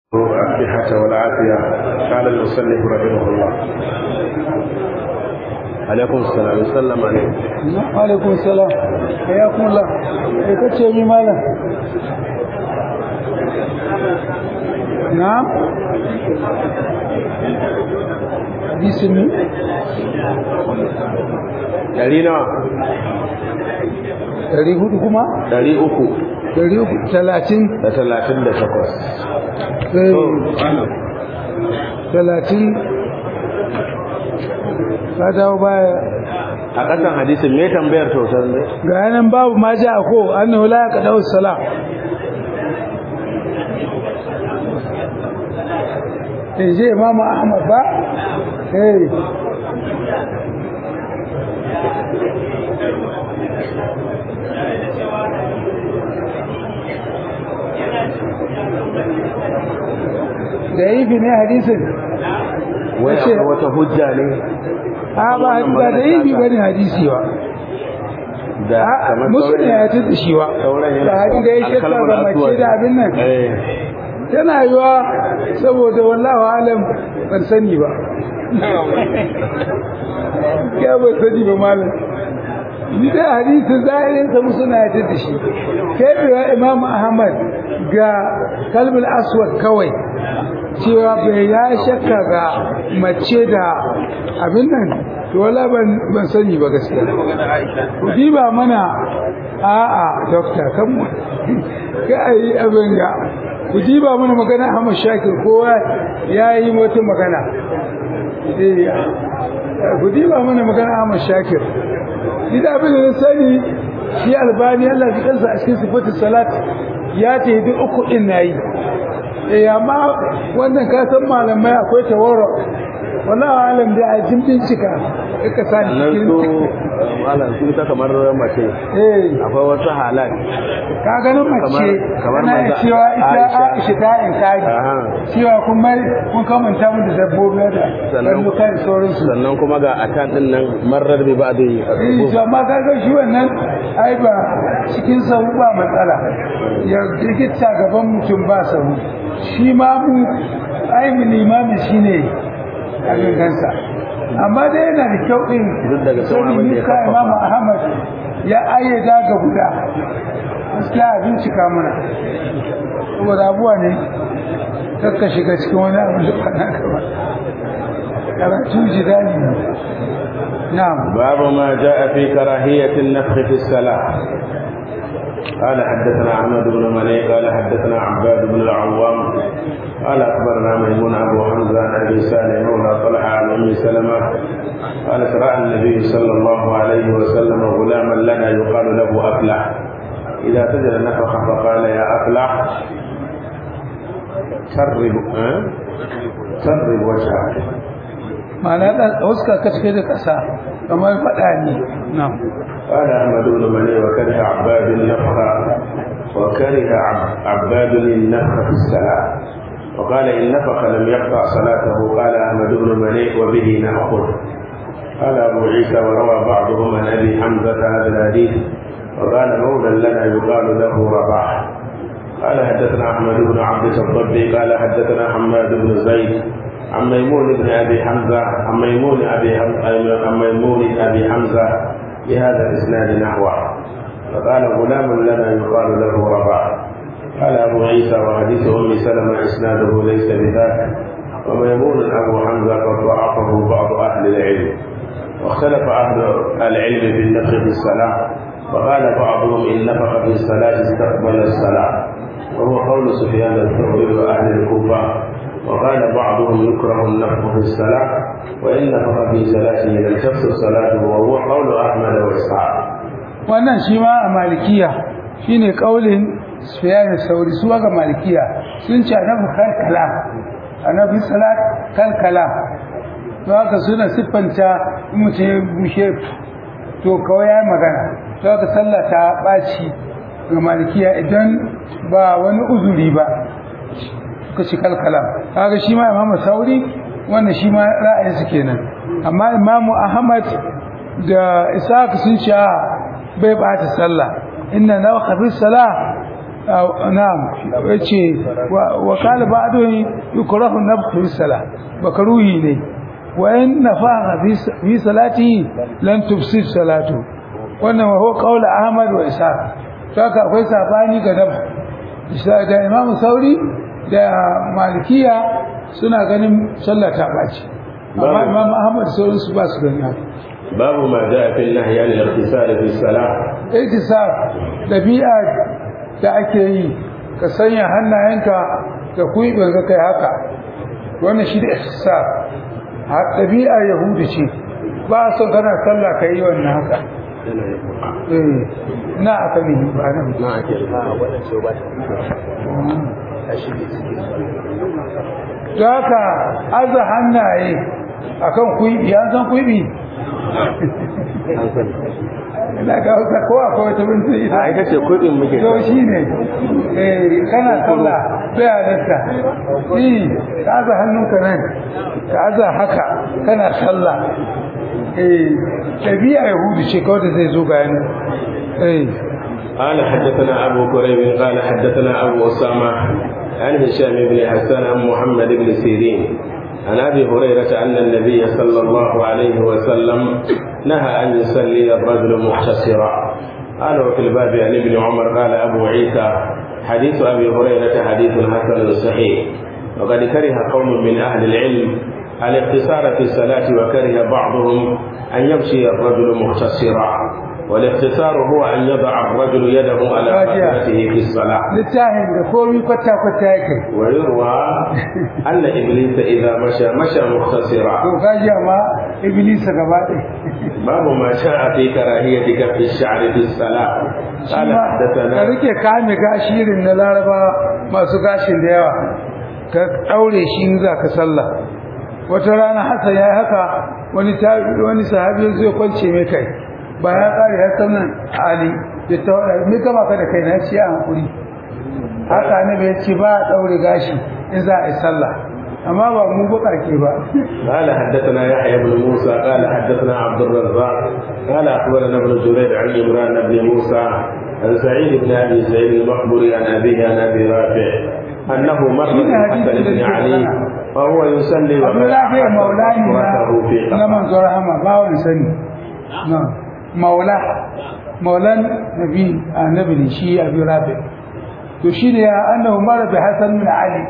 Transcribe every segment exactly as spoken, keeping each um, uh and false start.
الصحة والعافية. قال المصنف رحمه الله. عليكم السلام. السلام عليكم. وعليكم السلام. حياكم الله. kace mi malam? Na'am. Hadisin ne? Dari nawa? Dari hudu kuma? Dari uku. Dari uku talatin da talatin da takwas. Talatin ka dawo baya a ƙasan hadisin me tambayar tautar ne ga yanan babu ma ja ko annahu la yaqda'u salat eh je Imam Ahmad ba eh da yi ne hadisin wai akwai wata hujja ne a ba ba da yi bane hadisi ba da kamar musulmi ya tada shi wa da hadin da ya shakka ga mace da abin nan tana yiwa saboda wallahi alam ban sani ba ya ban sani ba malam ni da hadisi zahirin sa musulmi ya tada shi kai da Imam Ahmad ga kalmul aswad kawai cewa bai ya shakka ga mace da abin nan to wala ban ban sani ba gaskiya ku diba mana a'a doctor kan mu kai abin ga ku diba mana magana Ahmad Shakir kowa yayi wata magana eh ku diba mana magana Ahmad Shakir ni da abin da sani shi Albani Allah ya kansa a cikin sifatu salat ya ce duk uku din nayi eh amma wannan ka san malamai akwai tawarro wallahi alam da ajin bincika ka sani cikin malam sun ta kamar mace eh akwai wata halal ka ganin mace kamar na cewa ita Aisha ta in kai cewa kun mai kun kamanta mu da dabbobi da sannan kai sauran su sannan kuma ga akan din nan marar bi ba dai eh amma ka ga shi wannan ai ba cikin sahu ba matsala ya gitta gaban mutum ba sahu shi ma mu ai mu limami shine abin kansa amma dai yana da kyau din duk daga sauran wanda ya kafa Imam Ahmad ya ayyada ga guda gaskiya abin cika mana saboda abuwa ne kakka shiga cikin wani abin da ba naka ba karatu jidali ne na'am babu ma jaa fi karahiyati an-nafkh fi as-salah قال حدثنا أحمد بن مني قال حدثنا عباد بن العوام قال أخبرنا ميمون أبو حمزة عن أبي سالم مولى طلحة عن أم سلمة قال رأى النبي صلى الله عليه وسلم غلاما لنا يقال له أفلح إذا سجد نفخ فقال يا أفلح سرب سرب وجهك معنى أوسكا كتكيد كسا كما الفتاني نعم قال أحمد بن مني وكره عباد النفخ وكره عباد النفخ في الصلاة وقال إن نفخ لم يقطع صلاته قال أحمد بن مني وبه نأخذ قال أبو عيسى وروى بعضهم عن أبي حمزة هذا الحديث وقال مولى لنا يقال له رباح قال حدثنا أحمد بن عبد الضبي قال حدثنا حماد بن زيد عن ميمون بن أبي حمزة عن ميمون أبي عن ميمون أبي حمزة بهذا الإسناد نحوه فقال غلام لنا يقال له رباح قال أبو عيسى وحديث أم سلمة إسناده ليس بذاك وميمون أبو حمزة قد ضعفه بعض أهل العلم واختلف أهل العلم في النفخ في الصلاة وقال بعضهم إن نفخ في الصلاة استقبل الصلاة وهو قول سفيان الثوري وأهل الكوفة وقال بعضهم يكره النفخ في الصلاة وإن نفخ في صلاته لم تفسد صلاته وهو قول أحمد وإسحاق. wannan shi ma a malikiya shine kaulin Sufyan al-Thawri su ga malikiya sun ce annabi kal kalam annabi salat kal kalam to haka suna siffanta mutum bushe to kawai ya magana to haka sallah ta baci ga malikiya idan ba wani uzuri ba kace kal kalam kaga shi ma Imam Thawri wannan shi ma ra'ayin su kenan amma Imam Ahmad da Ishaq sun ce bai bata sallah inna nawqa fi salah na'am yace wa qala ba'du yukrahu nafsu fi salat bakaruhi ne wa in nafaha fi salati lan tufsid salatu wannan wa huwa qaul ahmad wa isa saka akwai sabani ga dab da imam sauri da malikiya suna ganin sallah ta baci amma imam ahmad sauran su ba su gani haka babu ma jaa fi nahyi an al-ikhtisar fi salat ikhtisar dabi'a da ake yi ka sanya hannayenka da kuibin ka kai haka wannan shi da ikhtisar har dabi'a yahudi ce ba so kana sallah kai wannan haka eh na aka ne ba nan na ake a wannan ce ba ta shi ne haka aza hannaye akan kuibi an san kuibi ina ga wata kowa ko wata bin sai a ita ce kudin muke to shine eh kana sallah sai halatta eh ka aza hannunka nan ka aza haka kana sallah eh tabi'a yahudi ce kawai da zai zo ga yana eh قال حدثنا أبو كريب قال حدثنا أبو أسامة عن هشام بن حسان عن محمد بن سيرين عن أبي هريرة أن النبي صلى الله عليه وسلم نهى أن يصلي الرجل مختصرا قال وفي الباب عن ابن عمر قال أبو عيسى حديث أبي هريرة حديث حسن صحيح وقد كره قوم من أهل العلم الاقتصار في الصلاة وكره بعضهم أن يمشي الرجل مختصرا والاختصار هو أن يضع الرجل يده على قدرته في الصلاة littafin da komai kwata kwata yake ويروى أن إبليس إذا مشى مشى مختصرا to kaji ma iblis gaba ɗaya باب ما شاء في كراهية كف الشعر في الصلاة قال ka حدثنا rike kame gashirin na laraba masu gashin da yawa ka daure shi in za ka sallah wata rana hasan ya haka wani wani sahabi zai kwance mai kai ba ya kare har sannan ali ya tawada me kama ka da kai na ci a hankuri haka ne bai ci ba daure gashi in za a yi sallah amma ba mu bukake ba قال حدثنا يحيى بن موسى قال حدثنا عبد الرزاق قال أخبرنا ابن جريج عن عمران بن موسى عن سعيد بن أبي سعيد المقبري عن أبيه عن أبي رافع أنه مر بالحسن بن علي وهو يصلي abu lafiya maulani na na manzo rahama ba wani sani na maula maulan nabi annabi ne shi abu rafi to shi ne annahu mara bi hasan bin ali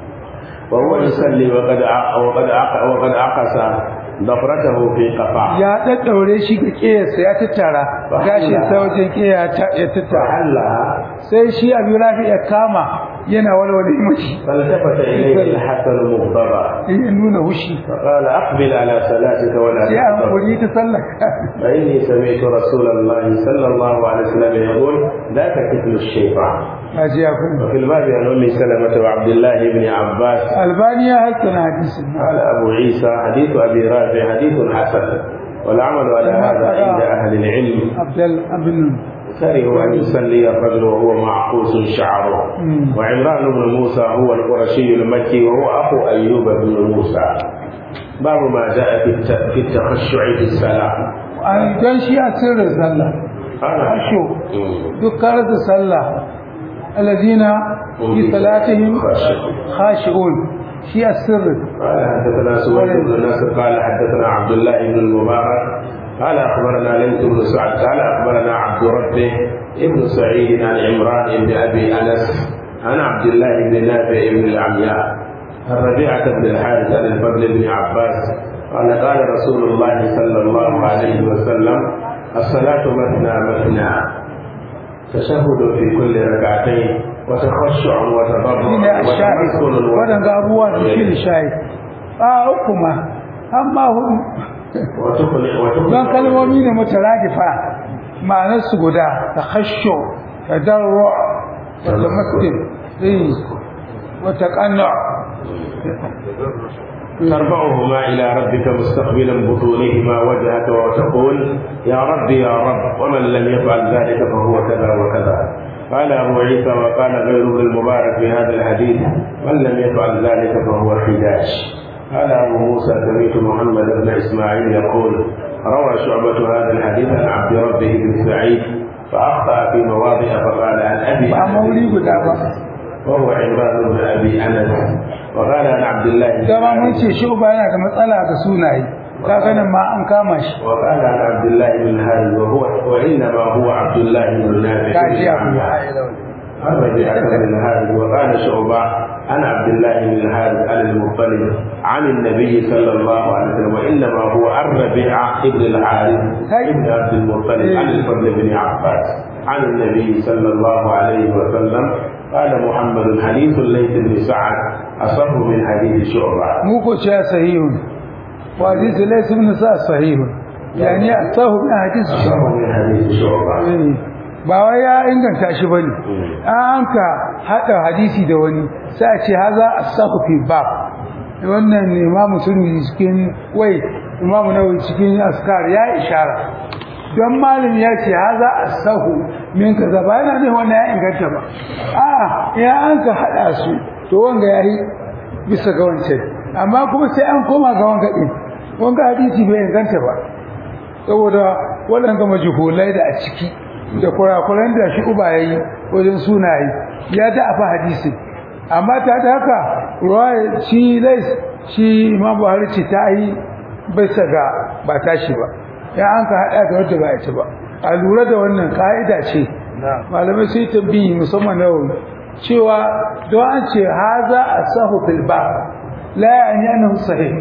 وهو يصلي وقد ع- وقد ع- وقد عقص ضفرته في قفاه ya daddaure shi ga kiyarsa ya tattara gashin sa wajen kiya ta ya tattara فحلها sai shi abu rafi ya kama yana walwale mashi فالتفت إليه الحسن مغضبا ya nuna hushi فقال أقبل على صلاتك ولا sai an تغضب kuri ta sallaka فإني سمعت رسول الله صلى الله عليه وسلم يقول لا تكتل الشيطان aji ya kuma وفي الباب عن أم سلمة وعبد الله بن عباس albani ya hasana hadisin قال أبو عيسى حديث أبي رافع حديث حسن والعمل على هذا عند أهل العلم abdul abin كرهوا أن يصلي الرجل وهو معقوس شعره مم. وعمران بن موسى هو القرشي المكي وهو أخو أيوب بن موسى باب ما جاء في الت- في التخشع في الصلاة an dan shi a sirrin sallah قال asho مم. duk karatu sallah alladina fi salatihim khashi'un shi a sirrin قال حدثنا سويد بن نصر قال حدثنا عبد الله بن المبارك قال أخبرنا ليث بن سعد قال أخبرنا عبد ربه ابن سعيد عن عمران بن أبي أنس عن عبد الله بن نافع بن العمياء عن ربيعة بن الحارث عن الفضل بن عباس قال قال رسول الله صلى الله عليه وسلم الصلاة مثنى مثنى تشهد في كل ركعتين وتخشع وتضرع shine ash-shahid وتمثل wadanda abubuwa su shine shahid a kuma amma hudu وتقنع وتقنع don kalmomi ne mutaradifa ma'anar su guda takhashu tadarru wa tamassil eh wa taqannu ترفعهما إلى ربك مستقبلا بطونهما وجهك وتقول يا رب يا رب ومن لم يفعل ذلك فهو كذا وكذا قال أبو عيسى وقال غيره المبارك في هذا الحديث من لم يفعل ذلك فهو خداش قال أبو موسى سمعت محمد بن إسماعيل يقول روى شعبة هذا الحديث عن عبد ربه بن سعيد فأخطأ في مواضع فقال عن أبي ba mauri guda ba وهو عمران بن أبي أنس وقال عن عبد الله dama mun ce shi uba yana da matsala ga sunaye ka ganin ma an kama shi وقال عن عبد الله بن الحارث وهو وإنما هو عبد الله بن نافع ka ji abu الربيع بن الحارث وقال شعبة عن عبد الله بن الحارث عن المطلب عن النبي صلى الله عليه وسلم وإنما هو الربيع بن الحارث ابن عبد المطلب عن الفضل بن عباس عن النبي صلى الله عليه وسلم قال محمد حديث الليث بن سعد أصح من حديث شعبة mu ko ce sahihun wa hadith laysa min sa sahihun yani asahu min hadith أصح من حديث شعبة ba wai ya inganta shi bane an ka hada hadisi da wani sai a ce haza asahu fi bab wannan ne imamu sunni cikin wai imamu nawawi cikin askar ya ishara don malami ya ce haza asahu min kaza ba yana ne wannan ya inganta ba a ya an ka hada su to wanga yayi bisa ga wancan amma kuma sai an koma ga wanga din wanga hadisi bai inganta ba saboda waɗanda majhulai da a ciki da kurakuran da shi uba yayi wajen sunaye ya da afa hadisi amma ta da haka ruwaya shi lais shi imam Buhari ce ta yi bai saga ba tashi ba ya an ka hada da wanda ba ya ci ba a lura da wannan kaida ce malamai sai tambayi musamman nawawi cewa don an ce haza asahu fil ba la yani annahu sahih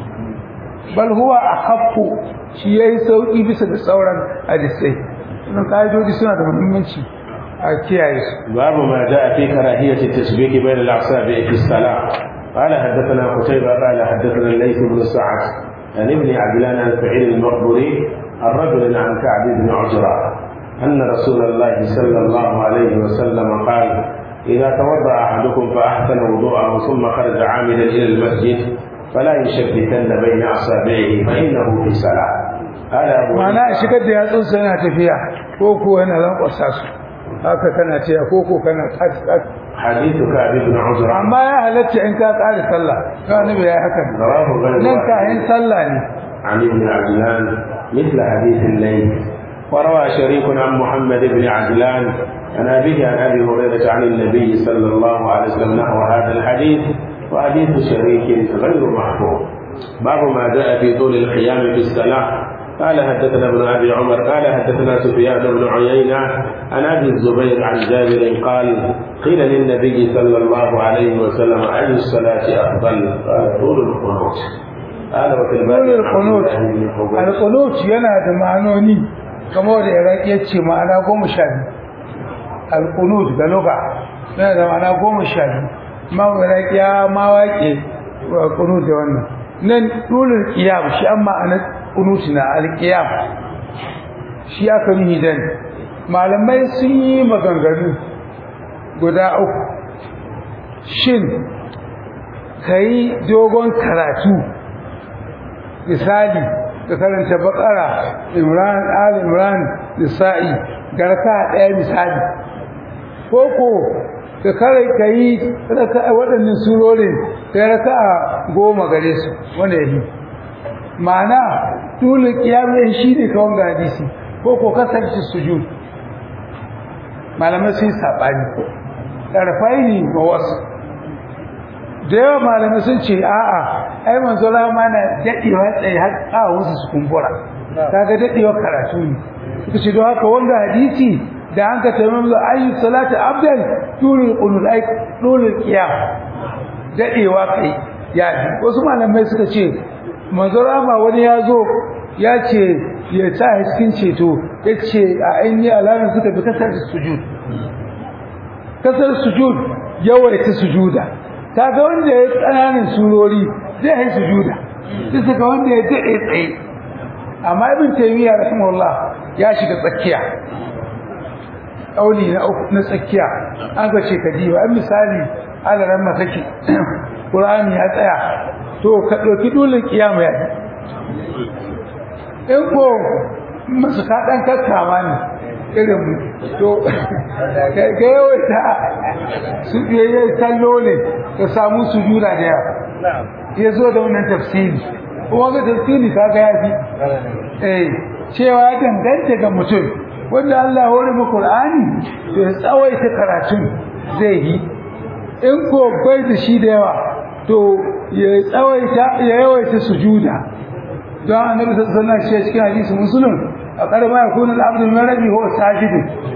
bal huwa akhaffu shi yayi sauki bisa da sauran hadisai wannan kaidodi suna da muhimmanci a kiyaye su باب ما جاء في كراهية التشبيك بين الأعصاب في الصلاة قال حدثنا قتيبة قال حدثنا الليث بن سعد عن ابن عجلان عن سعيد المقبري الرجل عن كعب بن عجرة أن رسول الله صلى الله عليه وسلم قال إذا توضأ أحدكم فأحسن وضوءه ثم خرج عاملا إلى المسجد فلا يشبكن بين أصابعه فإنه في الصلاة قال أبو ma'ana a shigar da yatsunsa yana tafiya ko ko yana lankwasa su haka kana ce ko ko kana tsatsa حديث كعب بن عجرة amma ya halatta in ka tsara sallah ka nabi ya haka رواه غير nan ka واحد yin sallah ne عن ابن عجلان مثل حديث الليل وروى شريك عن محمد بن عجلان عن أبيه عن أبي هريرة عن النبي صلى الله عليه وسلم نحو هذا الحديث وحديث شريك غير محفوظ باب ما جاء في طول القيام في الصلاة قال حدثنا ابن أبي عمر قال حدثنا سفيان بن عيينة عن أبي الزبير عن جابر قال قيل للنبي صلى الله عليه وسلم أي الصلاة أفضل قال طول القنوت قال وفي الباب dole al-qunut al-qunut yana da ma'anoni kamar da iraki yace ma'ana goma sha biyu al-qunut da lugha yana da ma'ana goma sha biyu ma iraki ya ma waƙe qunut da wannan nan dole qiyam shi amma ana qunut na al-qiyam shi aka yi dan malamai sun yi maganganu guda uku shin kai dogon karatu misali ka karanta bakara imran al-imran nisa'i garka daya misali koko ka kare kai raka waɗannan surorin kai raka goma gare su wanda yake ma'ana dole kiyamin shi ne kawon ga hadisi koko kasance sujud malamai sun sabani tarfaini wa wasu da yawa malamai sun ce a'a ai manzo rama na dadewa tsaye har kawo su su kumbura kaga dadewa karatu ne suka ce don haka wanda hadisi da an ka tamam da ayi salatu abdal tulul qunut ai tulul qiyam dadewa kai ya wasu malamai suka ce manzo rama wani ya zo ya ce ya ta cikin ceto yace a ainihi alamin suka bi kasar sujud kasar sujud yawaita sujuda kaga wanda ya tsananin surori zai yi sujuda sai saka wanda ya dade tsaye amma ibn taymiya rahimahullah ya shiga tsakiya kauli na na tsakiya an ga ce kadiba an misali alaran masaki qur'ani ya tsaya to ka doki dole kiyama ya in ko masu ka dan kakkama ne irin to ga yawaita su yayi kallo ne ka samu sujuda da yawa ya zo da wannan tafsiri kuma ga tafsiri kaga ya fi eh cewa ya danganta ga mutum wanda Allah ya hore mu Qur'ani to ya tsawaita karatun zai yi in ko bai da shi da yawa to ya tsawaita ya yawaita sujuda don annabi sallallahu alaihi wasallam cikin hadisi muslim a karma ya kuna al-abdu min rabbi huwa sajid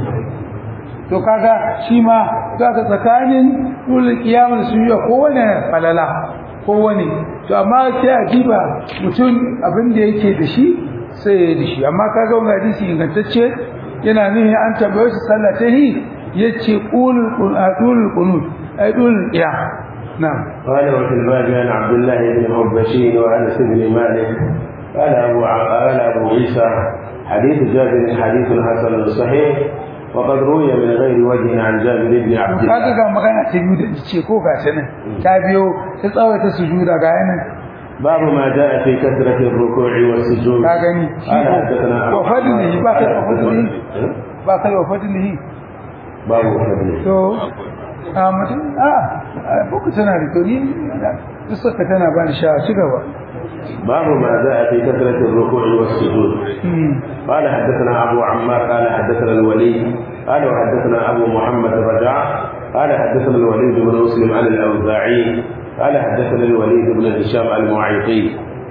to kaga shi ma kaga tsakanin dul qiyamul sujuda ko wani falala ko wani to amma sai a diba mutum abin da yake da shi sai ya da shi amma kaga wannan hadisi ingantacce yana nihi an tabbaye shi sallatahi yace qulul qur'anul qunut ay dul qiyam na'am قال وفي الباب عن عبد الله بن حبشين وانس بن مالك قال ابو قال ابو عيسى حديث جابر حديث حسن صحيح وقد روي من غير وجه عن جابر بن عبد الله kaga ga magana ta biyu da ce ko ga ta nan ta biyo ta tsawaita sujuda ga yana باب ما جاء في كثرة الركوع والسجود ka gani قال حدثنا wa fadlihi ba ka wa fadlihi ba ka wa fadlihi باب فضله to a mutum a buku tana da to ni suka tana ba ni sha ci gaba باب ما جاء في كثرة الركوع والسجود قال حدثنا أبو عمار قال حدثنا الوليد قال وحدثنا أبو محمد رجع قال حدثنا الوليد بن مسلم عن الأوزاعي قال حدثنا الوليد بن هشام المعيقي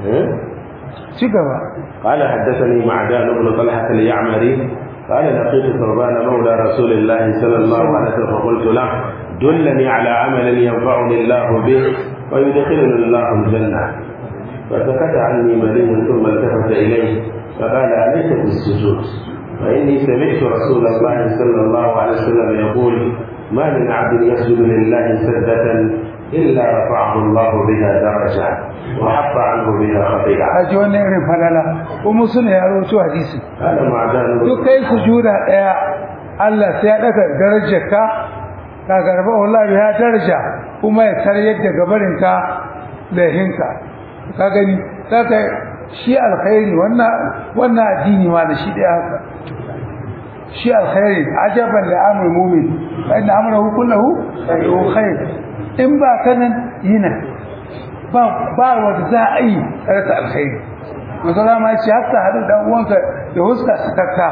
ci gaba قال حدثني معدان بن طلحة اليعمري قال لقيت ثوبان مولى رسول الله صلى الله عليه وسلم فقلت له دلني على عمل ينفعني الله به ويدخلني الله الجنة فسكت عني مليم ثم التفت إليه فقال أليس بالسجود فإني سمعت رسول الله صلى الله عليه وسلم يقول ما من عبد يسجد لله سجدة إلا رفعه الله بها درجة وحط عنه بها خطيئة. haji wannan irin falala kuma suna ya rawaito hadisi هذا معدان duk kai sujuda daya Allah sai ya daga darajarka ka garba wallahi ya daraja kuma ya taryar da gabarinka da hinka ka gani saka shi alkhairi wannan wannan addini ma da shi daya haka shi alkhairi ajaban li amri mu'min fa inna amrahu kulluhu khair in ba kanan yina ba ba wanda za a yi karata alkhairi masala ma ce hatta hadu dan uwanka da huska sakakka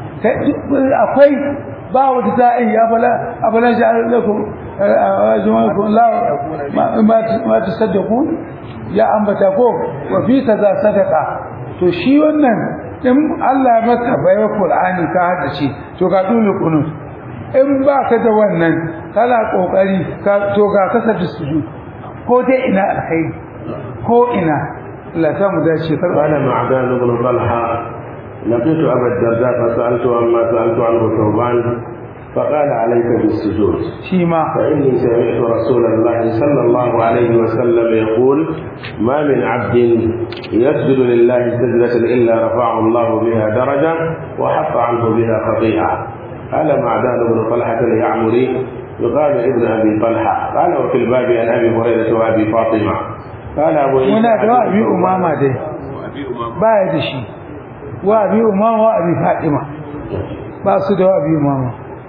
akwai ba wanda za a yi ya bala abala ja'al lakum ajmakum la ma ma tasaddaqun ya ambata ko wa fi kaza sadaqa to shi wannan in Allah ya maka baiwa Qur'ani ka haddace to ga dole kunut in ba ka da wannan kana kokari ka to ga kasar sujud ko dai ina alkhairi ko ina la ta mu dace kar قال معدان بن طلحة لقيت أبا الدرداء فسألت عما سألت عنه ثوبان فقال عليك بالسجود shi ma فإني سمعت رسول الله صلى الله عليه وسلم يقول ما من عبد يسجد لله سجدة إلا رفعه الله بها درجة وحط عنه بها خطيئة. قال معدان بن طلحة اليعمري يقال ابن أبي طلحة قال وفي الباب عن أبي هريرة وأبي فاطمة قال أبو عيسى muna da abi umama dai ba ya da shi wa abi umama wa abi fatima ba su da abi umama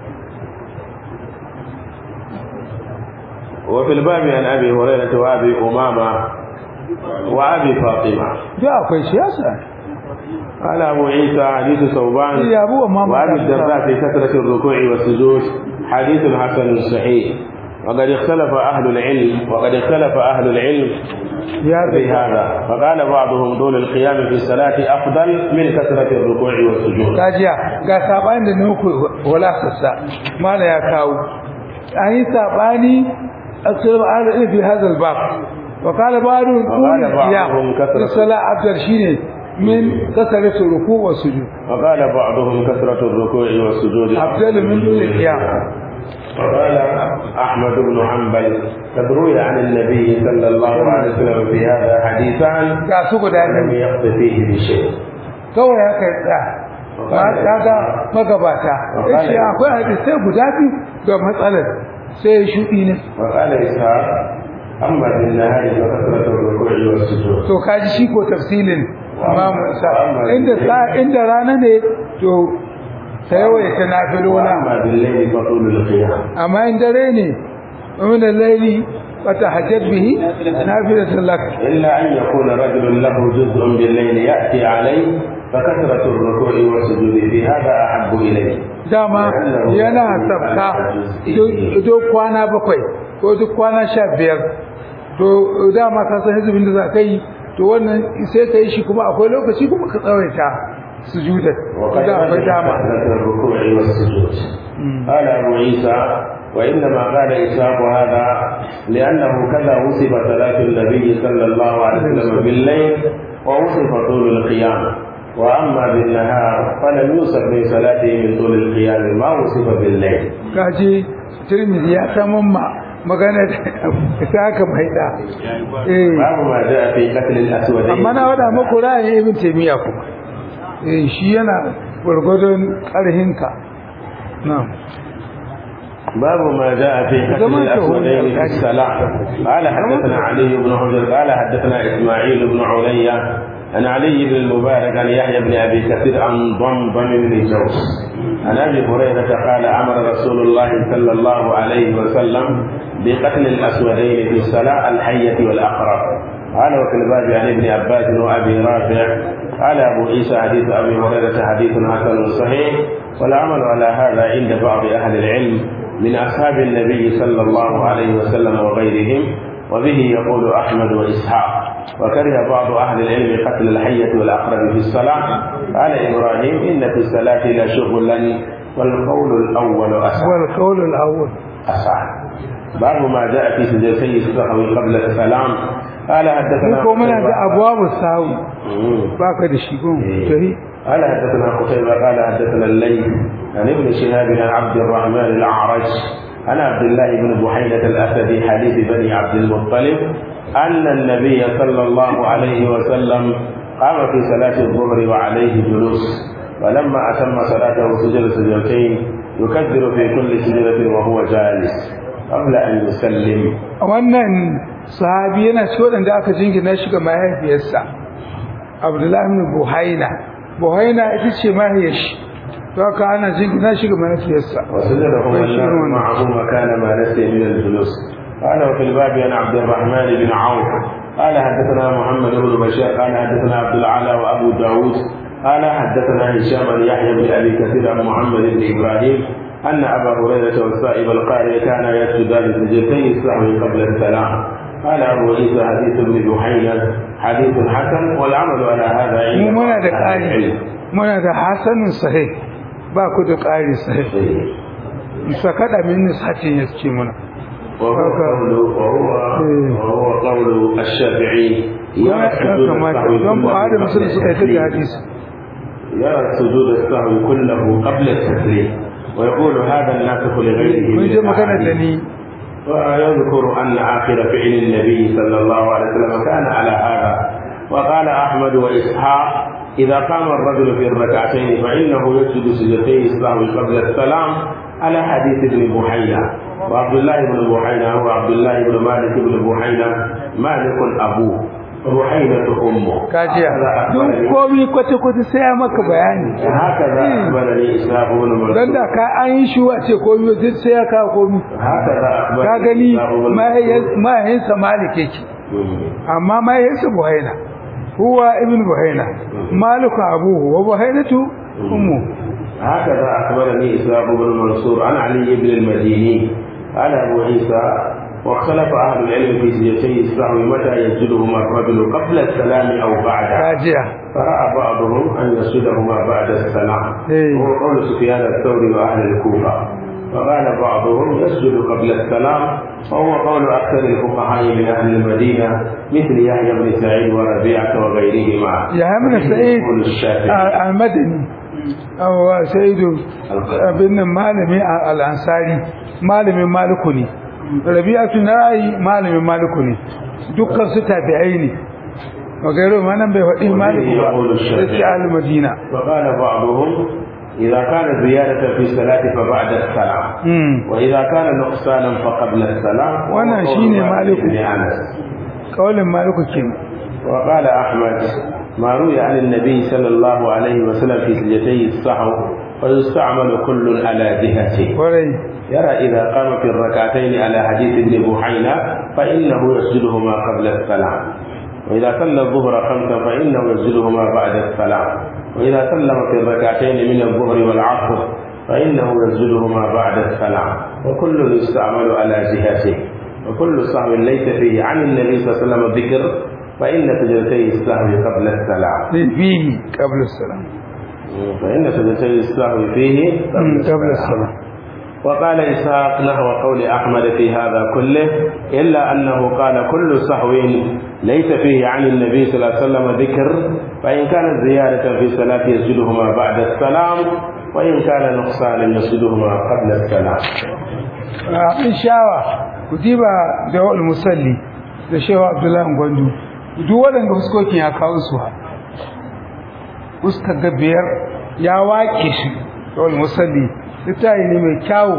وفي الباب عن أبي هريرة وأبي أمامة وأبي فاطمة da akwai siyasa قال أبو عيسى حديث ثوبان ya abu umama وأبي الدرداء في كثرة الركوع والسجود حديث حسن صحيح وقد اختلف أهل العلم وقد اختلف أهل العلم ya في هذا فقال بعضهم طول القيام في الصلاة أفضل من كثرة الركوع والسجود. kajiya ga sabanin da nuku wala sassa mala ya kawo an yi sabani aksar al fi hadha al-bab wa qala ba'du ya sala afdal shine min kasrat ruku' wa sujud وقال بعضهم كثرة الركوع والسجود afdal min al-qiyam وقال أحمد بن حنبل قد روي عن النبي صلى الله عليه وسلم في هذا حديثان ga su guda لم ne يقض فيه بشيء. kawai haka ya ma kaga magabata shi akwai hadisi guda biyu ga matsalar sai shudi ne وقال إسحاق أما بالنهار فكثرة الركوع والسجود. to kaji shi ko tafsilin Imam Isa inda sa inda rana ne to sai wai ta nafilona وأما بالليل فطول القيام. amma in dare ne min al-layli fatahajjat bihi nafilatan lak إلا أن يكون رجل له جزء بالليل يأتي عليه فكثرة الركوع والسجود في هذا أحب إليه. dama yana sabka duk kwana bakwai ko duk kwana sha biyar to dama ka san hizbin da za ka yi to wannan sai ka yi shi kuma akwai lokaci kuma ka tsawaita sujudar da akwai dama. الركوع والسجود. قال أبو عيسى وإنما قال إسحاق هذا لأنه كذا وصف صلاة النبي صلى الله عليه وسلم بالليل ووصف طول القيام، وأما بالنهار فلم يوصف من صلاته من طول القيام ما وصف بالليل. kaji Tirmidhi ya ta mamma magana ta haka mai da eh babu ma da fi qatl al-aswadayn. amma na wada muku ra'ayin Ibn Taymiyyah kuma eh shi yana gurgudun karhinka na'am. باب ما جاء في قتل الأسودين في الصلاة. قال حدثنا علي بن حجر قال حدثنا إسماعيل بن عليا عن علي بن المبارك عن يحيى بن أبي كثير عن ضمضم بن جوش عن أبي هريرة قال أمر رسول الله صلى الله عليه وسلم بقتل الأسودين في الصلاة الحية والأقرب. قال وفي الباب عن ابن عباس وأبي رافع قال أبو عيسى حديث أبي هريرة حديث حسن صحيح، والعمل على هذا عند بعض أهل العلم من أصحاب النبي صلى الله عليه وسلم وغيرهم، وبه يقول أحمد وإسحاق. وكره بعض أهل العلم قتل الحية والأقرب في الصلاة. قال إبراهيم إن في الصلاة لشغلا والقول الأول أصح. والقول الأول أصح. باب ما جاء في سجدتي السهو قبل السلام. قال حدثنا ko muna da abwabu sahu baka da shi gon tahi. قال حدثنا قتيبة قال حدثنا الليث عن ابن شهاب عن عبد الرحمن الأعرج عن عبد الله بن بحينة الأسدي حليف بني عبد المطلب أن النبي صلى الله عليه وسلم قام في صلاة الظهر وعليه جلوس، ولما أتم صلاته سجد سجدتين يكبر في كل سجدة وهو جالس قبل أن يسلم. wannan sahabi yana cikin da aka jingina shi ga mahaifiyarsa Abdullah ibn Buhaina. Buhaina ita ce mahaifiyar shi to haka ana jingina shi ga mahaifiyarsa. وسجدهم الناس معه مكان ما نسي من الجلوس. قال وفي الباب عن عبد الرحمن بن عوف قال حدثنا محمد بن بشار قال حدثنا عبد العالى وأبو داود قال حدثنا هشام بن يحيى بن أبي كثير عن محمد بن إبراهيم أن أبا هريرة والسائب القارئ كان يسجدان سجدتي السهو قبل السلام. قال أبو عيسى حديث ابن بحينة حديث حسن، والعمل على هذا عند muna da ƙari muna da hasanun sahih ba ku da ƙari sahih sakada min nishatin yace muna وهو قول وهو وهو قول الشافعي يرى سجود السهو don Buhari Muslim suka yi hadisi يرى سجود السهو كله قبل التسليم ويقول هذا الناسخ لغيره mun je magana da ni ويذكر أن آخر فعل النبي صلى الله عليه وسلم كان على هذا. وقال أحمد وإسحاق إذا قام الرجل في الركعتين فإنه يسجد سجدتي السهو قبل السلام على حديث ابن بحينة. وعبد الله بن بحينة هو عبد الله بن مالك بن بحينة مالك أبوه بحينة أمه. kajiya duk komai kwata kwata sai ya maka bayani هكذا أخبرني إسحاق بن منصور. dan da ka an yi shi wace komai duk sai ya kawo komai هكذا أخبرني ka gani إسحاق بن منصور. mahaifinsa Malik yake amma mahaifinsa Buhaina huwa ibn Buhaina Malik abuhu wa Buhainatu ummu. هكذا أخبرني إسحاق بن منصور عن علي بن المديني قال أبو عيسى واختلف أهل العلم في سجدتي السهو متى يسجدهما الرجل قبل السلام أو بعده. kajiya فرأى بعضهم أن يسجدهما بعد السلام إيه. وهو قول سفيان الثوري وأهل الكوفة. وقال بعضهم يسجد قبل السلام وهو قول أكثر الفقهاء من أهل المدينة مثل يحيى بن سعيد وربيعة وغيرهما. يحيى بن سعيد يقول الشافعي المدني أو سعيد بن malami al-Ansari malamin Maliku ne Rabi'atu na'i malamin Maliku ne dukkan su tabi'ai ne magana ma nan bai faɗi Maliku ba sai al-Madina. وقال بعضهم إذا كان زيادة في الصلاة فبعد السلام وإذا كان نقصانا فقبل السلام. وانا شيني مالك أنس. قول مالك كين. وقال أحمد ما روي عن النبي صلى الله عليه وسلم في سجدتي السهو ويستعمل كل على جهته. وري يرى إذا قام في الركعتين على حديث ابن بحينا فإنه يسجدهما قبل السلام، وإذا صلى الظهر خمسا فإنه يسجدهما بعد السلام، وإذا سلم في الركعتين من الظهر والعصر فإنه يسجدهما بعد السلام، وكل يستعمل على جهته، وكل سهو ليس فيه عن النبي صلى الله عليه وسلم ذكر فإن سجدتي السهو قبل السلام فيه قبل السلام فإن سجدتي السهو فيه قبل السلام. وقال إسحاق نحو قول أحمد في هذا كله، إلا أنه قال كل سهو ليس فيه عن النبي صلى الله عليه وسلم ذكر فإن كانت زيادة في الصلاة يسجدهما بعد السلام، وإن كان نقصان يسجدهما قبل السلام. إن شاء الله kutiba da wal musalli da shehu Abdullahi Gwandu duk waɗanda fuskokin ya kawo su ha fuskar ga biyar ya waƙe shi da wal musalli littafi ne mai kyawu.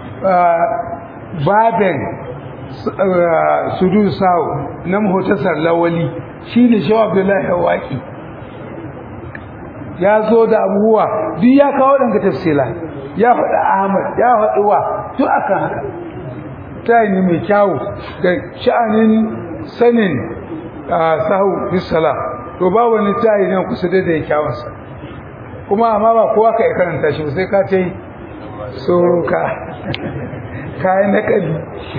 baben sudu sawo na muhtasar lawali shi ne shehu Abdullahi ya waƙi ya zo da abubuwa duk ya kawo ɗanga tafsila ya faɗi Ahmad ya faɗi wa duk akan haka ta yi mai kyawu da sha'anin sanin sahu bisala to ba wani ta yi nan kusa da ya kyawunsa kuma amma ba kowa ka yi karanta shi sai ka ta yi tsoro ka kayan naƙali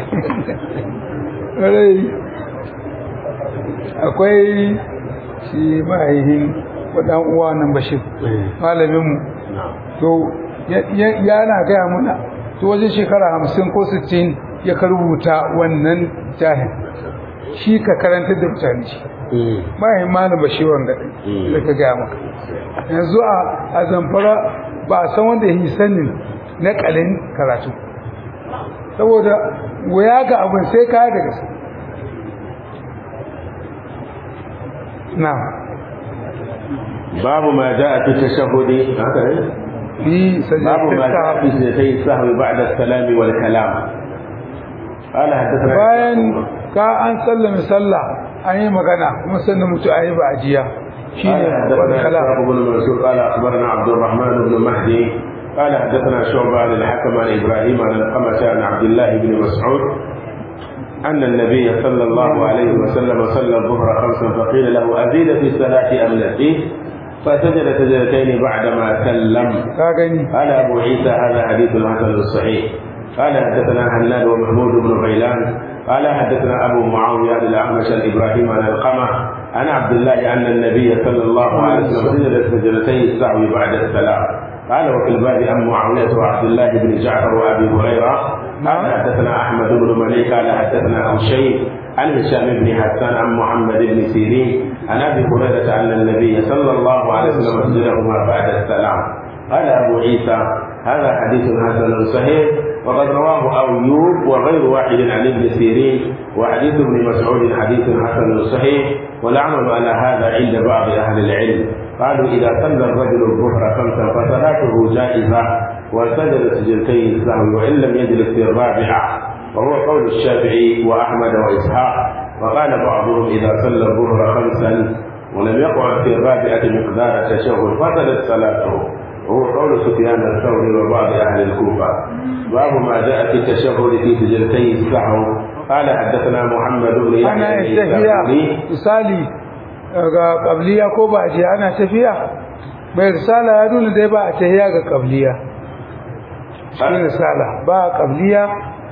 akwai shi ma'aihin waɗan uwa nan bashir malaminmu to yana gaya muna to wajen shekara hamsin ko sittin ya ka rubuta wannan jahin shi ka karantar da mutane shi mahin malam bashir wanga da ka gaya maka yanzu a zamfara ba a san wanda ya yi sanin na ƙalin karatu saboda waya ga abin sai kaya da gaske na babu ma ja'a fi tashahhudi haka ne babu ma ja'a fi sajdatay sahwi ba'da as-salam wal kalam ala hadathana bayan ka an sallame sallah an yi magana kuma sannan mutu ayi ba ajiya shine wal kalam ibn mansur qala akhbarana abdurrahman ibn mahdi قال حدثنا شعبة عن الحكم عن إبراهيم عن القمة عن عبد الله بن مسعود أن النبي صلى الله عليه وسلم صلى الظهر خمسا فقيل له أزيد في الصلاة أم نسيه فسجد سجدتين بعدما سلم. قال أبو عيسى هذا حديث حسن صحيح. قال حدثنا هناد ومحمود بن غيلان قال حدثنا أبو معاوية عن الأعمش عن إبراهيم عن القمة عن عبد الله أن النبي صلى الله عليه وسلم سجد سجدتي السهو بعد السلام. قال وفي الباب عن معاوية وعبد الله بن جعفر وأبي هريرة قال حدثنا أحمد بن مليك قال حدثنا أبو شيء عن هشام بن حسان عن محمد بن سيرين عن أبي هريرة أن النبي صلى الله عليه وسلم سجدهما بعد السلام. قال أبو عيسى هذا حديث حسن صحيح وقد رواه أيوب وغير واحد عن ابن سيرين وحديث ابن مسعود حديث حسن صحيح والعمل على هذا عند بعض أهل العلم. قالوا إذا صلى الرجل الظهر خمسا فصلاته جائزة وسجد سجدتي السهو وإن لم يجلس في الرابعة وهو قول الشافعي وأحمد وإسحاق. وقال بعضهم إذا صلى الظهر خمسا ولم يقعد في الرابعة مقدار التشهد فصلت صلاته وهو قول سفيان الثوري وبعض أهل الكوفة. باب ما جاء في التشهد في سجدتي السهو. قال حدثنا محمد بن يحيى misali ga qabliya ko ba je ana tafiya mai risala ya nuna dai ba a tahiya ga qabliya shi risala ba qabliya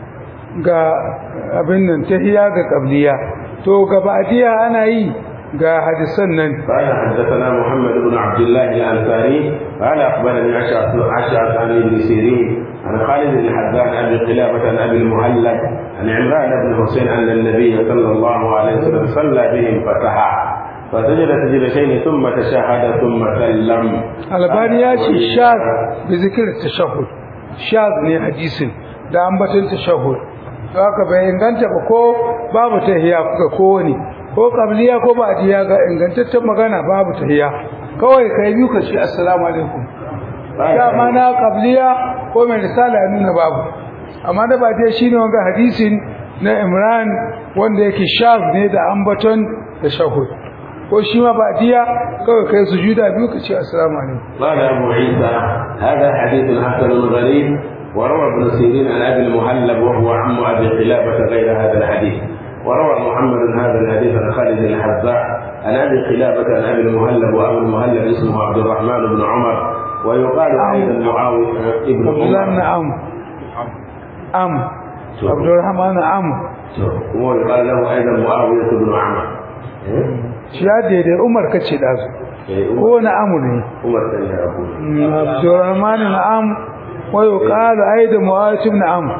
ga abin nan tahiya ga qabliya to ga ba'diya ana yi ga hadisan nan. قال حدثنا محمد بن عبد الله الأنصاري قال أخبرني عشرة عشرة عن ابن سيرين عن خالد بن حذان أبي قلابة عن أبي المهلب عن عمران بن حسين أن النبي صلى الله عليه وسلم صلى بهم فتحا فسجد سجدتين ثم تشهد ثم سلم. الباني الشاذ بذكر التشهد شاذ ne hadisin da ambaton tashahhud haka bai inganta ba ko babu tahiya ga kowane ko qabliya ko ba'diya ga ingantaccen magana babu tahiya kawai kai biyu ka ce assalamu alaikum da mana qabliya ko mai risala ya nuna babu amma da ba'diya shine wanga hadisin na Imran wanda yake shaz ne da ambaton tashahhud ko shi ma ba'diya kawai kai sujuda biyu ka ce assalamu alaikum. قال أبو عيسى هذا حديث حسن غريب وروى ابن سيرين عن أبي المهلب وهو عم أبي قلابة غير هذا الحديث. وروى محمد هذا الحديث عن خالد الحذاء عن أبي قلابة عن أبي المهلب، وأبو المهلب اسمه عبد الرحمن بن عمر، ويقال أيضا معاوية ابن عمر. عم عم عبد الرحمن عم، ويقال له أيضا معاوية بن عمر. shi ya daidai Umar kace da su ko na amu ne Umar dan ya abu Abdurrahman na'am wa yuqalu aidan Muawiyah ibn Amr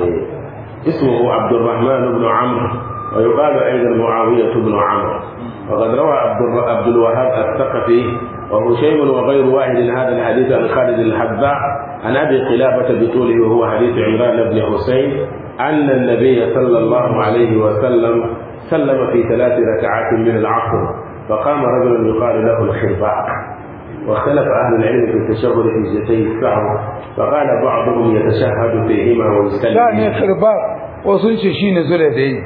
اسمه عبد الرحمن بن عمرو ويقال أيضا معاوية بن عمرو. وقد روى عبد الوهاب الثقفي وهشيم وغير واحد هذا الحديث عن خالد الحذاء عن أبي قلابة بطوله وهو حديث عمران بن حسين أن النبي صلى الله عليه وسلم سلم في ثلاث ركعات من العصر فقام رجل يقال له الخرباق. واختلف أهل العلم في التشهد في جلستي السهو فقال بعضهم يتشهد فيهما ويسلم. لا ne khirba wasu ce shine zure dai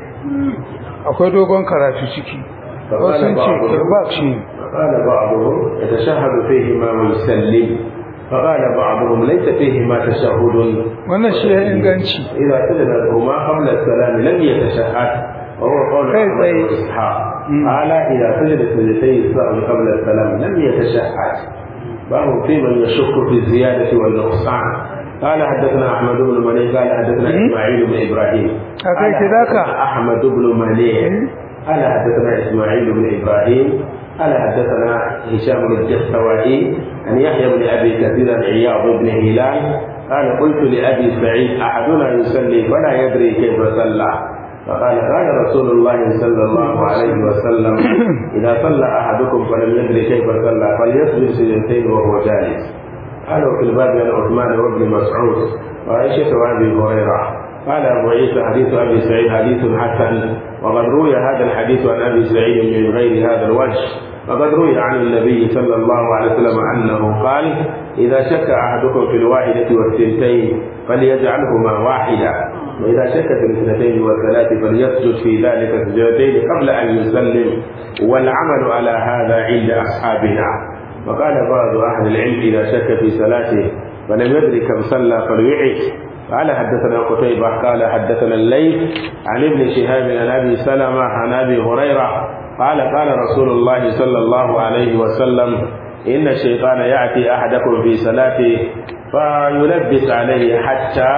akwai dogon karatu ciki wasu ce khirba shi. فقال بعضهم يتشهد فيهما ويسلم فقال بعضهم ليس فيهما تشهد wannan shi ya inganci إذا سجد هما قبل السلام لم يتشهد وهو قول إسحاق قال إذا سجد سجدتي السهو قبل السلام لم يتشهد. باب في من يشك في الزيادة والنقصان. قال حدثنا أحمد بن منيع قال حدثنا إسماعيل بن إبراهيم أكيد كذاك أحمد بن منيع قال حدثنا إسماعيل بن إبراهيم قال حدثنا هشام بن الجستوائي عن يحيى بن أبي كثير عن عياض بن هلال قال قلت لأبي سعيد أحدنا يصلي فلا يدري كيف صلى فقال قال رسول الله صلى الله عليه وسلم إذا صلى أحدكم فلم يدري كيف صلى فليسجد سجدتين وهو جالس. قالوا في الباب عن عثمان وابن مسعود وعائشة وأبي هريرة. قال أبو عيسى حديث أبي سعيد حديث حسن. وقد روي هذا الحديث عن أبي سعيد من غير هذا الوجه. وقد روي عن النبي صلى الله عليه وسلم أنه قال إذا شك أحدكم في الواحدة والثنتين فليجعلهما واحدة وإذا شك في الاثنتين والثلاث فليسجد في ذلك سجدتين قبل أن يسلم والعمل على هذا عند أصحابنا. وقال بعض أهل العلم إذا شك في صلاته فلم يدري كم صلى فليعد. قال حدثنا قتيبة قال حدثنا الليث عن ابن شهاب عن أبي سلمة عن أبي هريرة قال قال رسول الله صلى الله عليه وسلم إن الشيطان يأتي أحدكم في صلاته فيلبس عليه حتى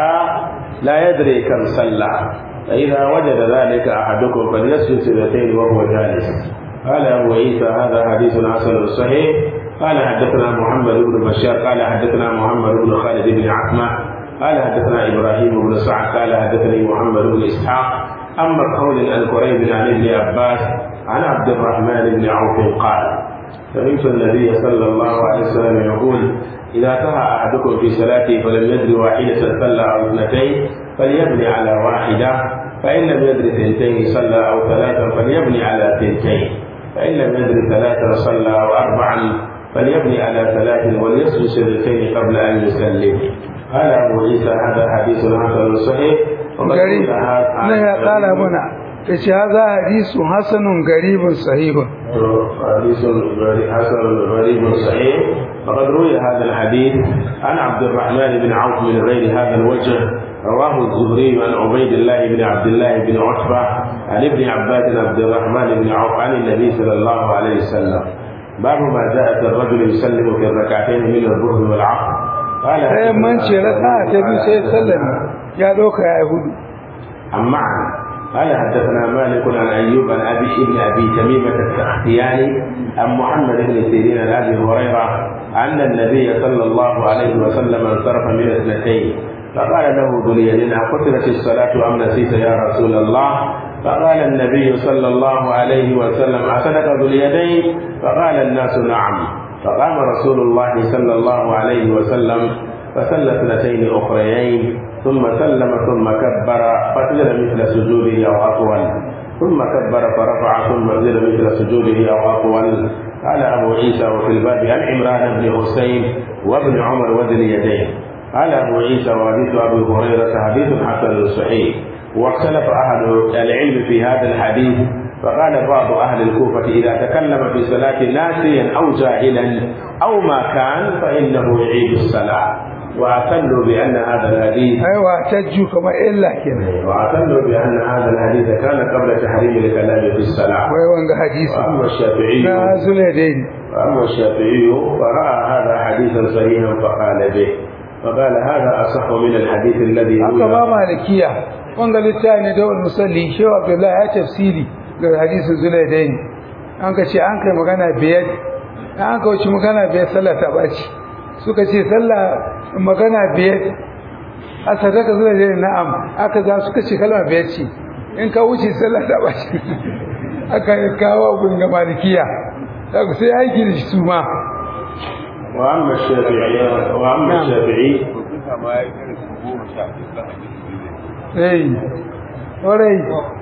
لا يدري كم صلى فإذا وجد ذلك أحدكم فليسجد سجدتين وهو جالس. قال أبو عيسى هذا حديث حسن صحيح. قال حدثنا محمد بن بشار قال حدثنا محمد بن خالد بن عتمة قال حدثنا إبراهيم بن سعد قال حدثني محمد بن إسحاق أما قول عن قريب عن ابن عباس عن عبد الرحمن بن عوف قال سمعت النبي صلى الله عليه وسلم يقول إذا سهى أحدكم في صلاته فلم يدري واحدة صلى أو اثنتين فليبني على واحدة فإن لم يدري اثنتين صلى أو ثلاثا فليبني على اثنتين فإن لم يدري ثلاثا صلى أو أربعا فليبني على ثلاث وليسجد سجدتين قبل أن يسلم. قال أبو عيسى هذا حديث حسن صحيح. غريب لا قال هنا هذا حديث حسن غريب صحيح. حديث حسن غريب صحيح. وقد روي هذا الحديث عن عبد الرحمن بن عوف من غير هذا الوجه. رواه الزهري عن عبيد الله بن عبد الله بن عتبة عن ابن عباس عبد الرحمن بن عوف عن النبي صلى الله عليه وسلم. باب ما جاء الرجل يسلم في الركعتين من الظهر والعصر. قال اي من شي ركعه تبي سيسلم يا دوكا يا يهود اما قال حدثنا مالك عن ايوب عن ابي ابن ابي تميمه السختياني عن محمد بن سيرين عن ابي هريره ان النبي صلى الله عليه وسلم انصرف من اثنتين فقال له ذو اليدين اقتلت الصلاه ام نسيت يا رسول الله؟ فقال النبي صلى الله عليه وسلم اصدق ذو اليدين؟ فقال الناس نعم. فقام رسول الله صلى الله عليه وسلم فصلى اثنتين اخريين ثم سلم ثم كبر فسجد مثل سجوده او اطول ثم كبر فرفع ثم سجد مثل سجوده او اطول. قال ابو عيسى وفي الباب عن عمران بن حسين وابن عمر وذي اليدين. قال ابو عيسى وحديث ابي هريره حديث حسن صحيح. واختلف اهل العلم في هذا الحديث فقال بعض أهل الكوفة إذا تكلم في صلاة ناسيا أو جاهلا أو ما كان فإنه يعيد الصلاة. واعتلوا بان هذا الحديث aiwa tajju kamar illa kenan واعتلوا بان هذا الحديث كان قبل تحريم الكلام في الصلاه. wai wanga hadisi واما الشافعي na Zulaidain واما الشافعي فراى هذا حديثا صحيحا فقال به فقال هذا اصح من الحديث الذي aka ba روي. malikiya wanga littafi ne da wal musalli shehu Abdullahi ya tafsiri ga hadisin Zulaidain an ka ce an kai magana biyar an ka wuce magana biyar sallah ta baci suka ce sallah magana biyar a sadaka Zulaidain na'am aka za suka ce kalma biyar ce in ka wuce sallah ta baci aka kawo gun ga malikiya daga sai aiki da su ma واما الشافعي واما نعم. الشافعي eh orai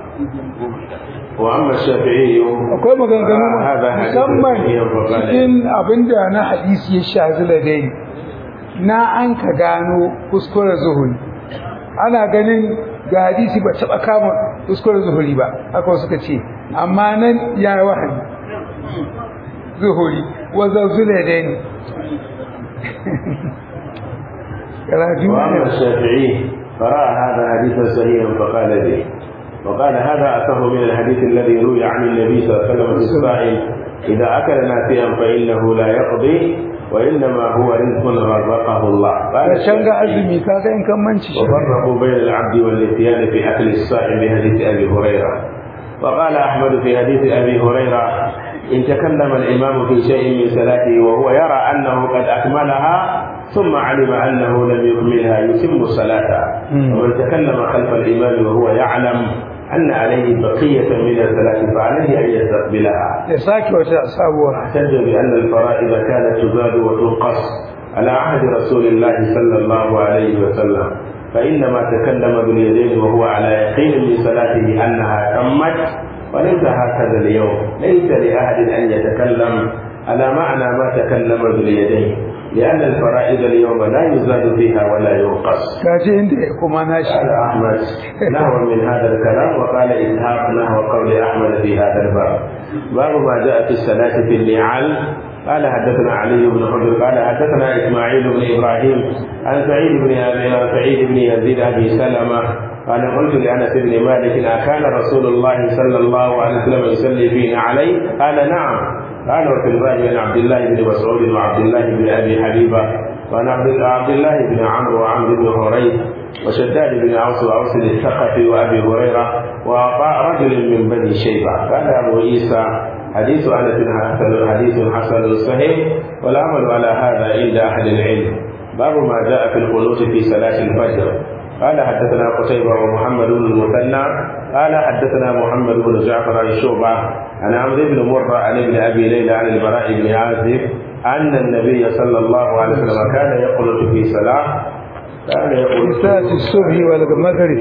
واما الشافعي akwai maganganu آه، هذا حديث musamman صحيح فقال cikin abinda na hadisi ya sha dai na an ka gano kuskuren zuhuri ana ganin ga hadisi ba taba kama kuskuren zuhuri ba haka wasu ka ce amma nan ya yi wahayi zuhuri wazan zulaidain karatu واما الشافعي فراى هذا حديثا صحيحا فقال به وقال هذا اصح من الحديث الذي روي عن النبي صلى الله عليه وسلم في الصائم اذا اكل ناسيا فانه لا يقضي وانما هو رزق رزقه الله. قال da can ga الشافعي azumi kaga in kan manci shi وفرقوا بين العبد والاتيان في اكل الصائم بحديث ابي هريره. وقال احمد في حديث ابي هريره ان تكلم الامام في شيء من صلاته وهو يرى انه قد اكملها ثم علم انه لم يكملها يتم الصلاه. مم. ومن تكلم خلف الامام وهو يعلم ان عليه بقيه من الصلاه فعليه ان يستقبلها. ya sake wata sabuwa احتج بان الفرائض كانت تزاد وتنقص على عهد رسول الله صلى الله عليه وسلم، فانما تكلم باليدين وهو على يقين من صلاته انها تمت، وليس هكذا اليوم، ليس لاحد ان يتكلم على معنى ما تكلم باليدين، لان الفرائض اليوم لا يزاد فيها ولا ينقص. kaje inda ya kuma nashi قال احمد نحو من هذا الكلام، وقال اسحاق نحو قول احمد في هذا الباب. باب ما جاء في الصلاه في النعال. قال حدثنا علي بن حجر قال حدثنا اسماعيل بن ابراهيم عن سعيد بن ابي سعيد بن يزيد ابي سلمه قال قلت لانس بن مالك اكان رسول الله صلى الله عليه وسلم يصلي في نعليه؟ قال نعم. قال وفي الباب عن عبد الله بن مسعود وعبد الله بن ابي حبيبه وعن عبد الله بن عمرو وعمرو بن هريث وشداد بن عوس وعوس الثقفي وابي هريره وعطاء رجل من بني شيبه. قال ابو عيسى حديث انس حسن حديث حسن صحيح والعمل على هذا عند اهل العلم. باب ما جاء في القنوت في صلاه الفجر. قال حدثنا قتيبة ومحمد بن المثنى قال حدثنا محمد بن جعفر عن شعبة عن عمرو بن مرة عن ابن أبي ليلى عن البراء بن عازب أن النبي صلى الله عليه وسلم كان يقنط في صلاة كان يقنط في صلاة الصبح والمغرب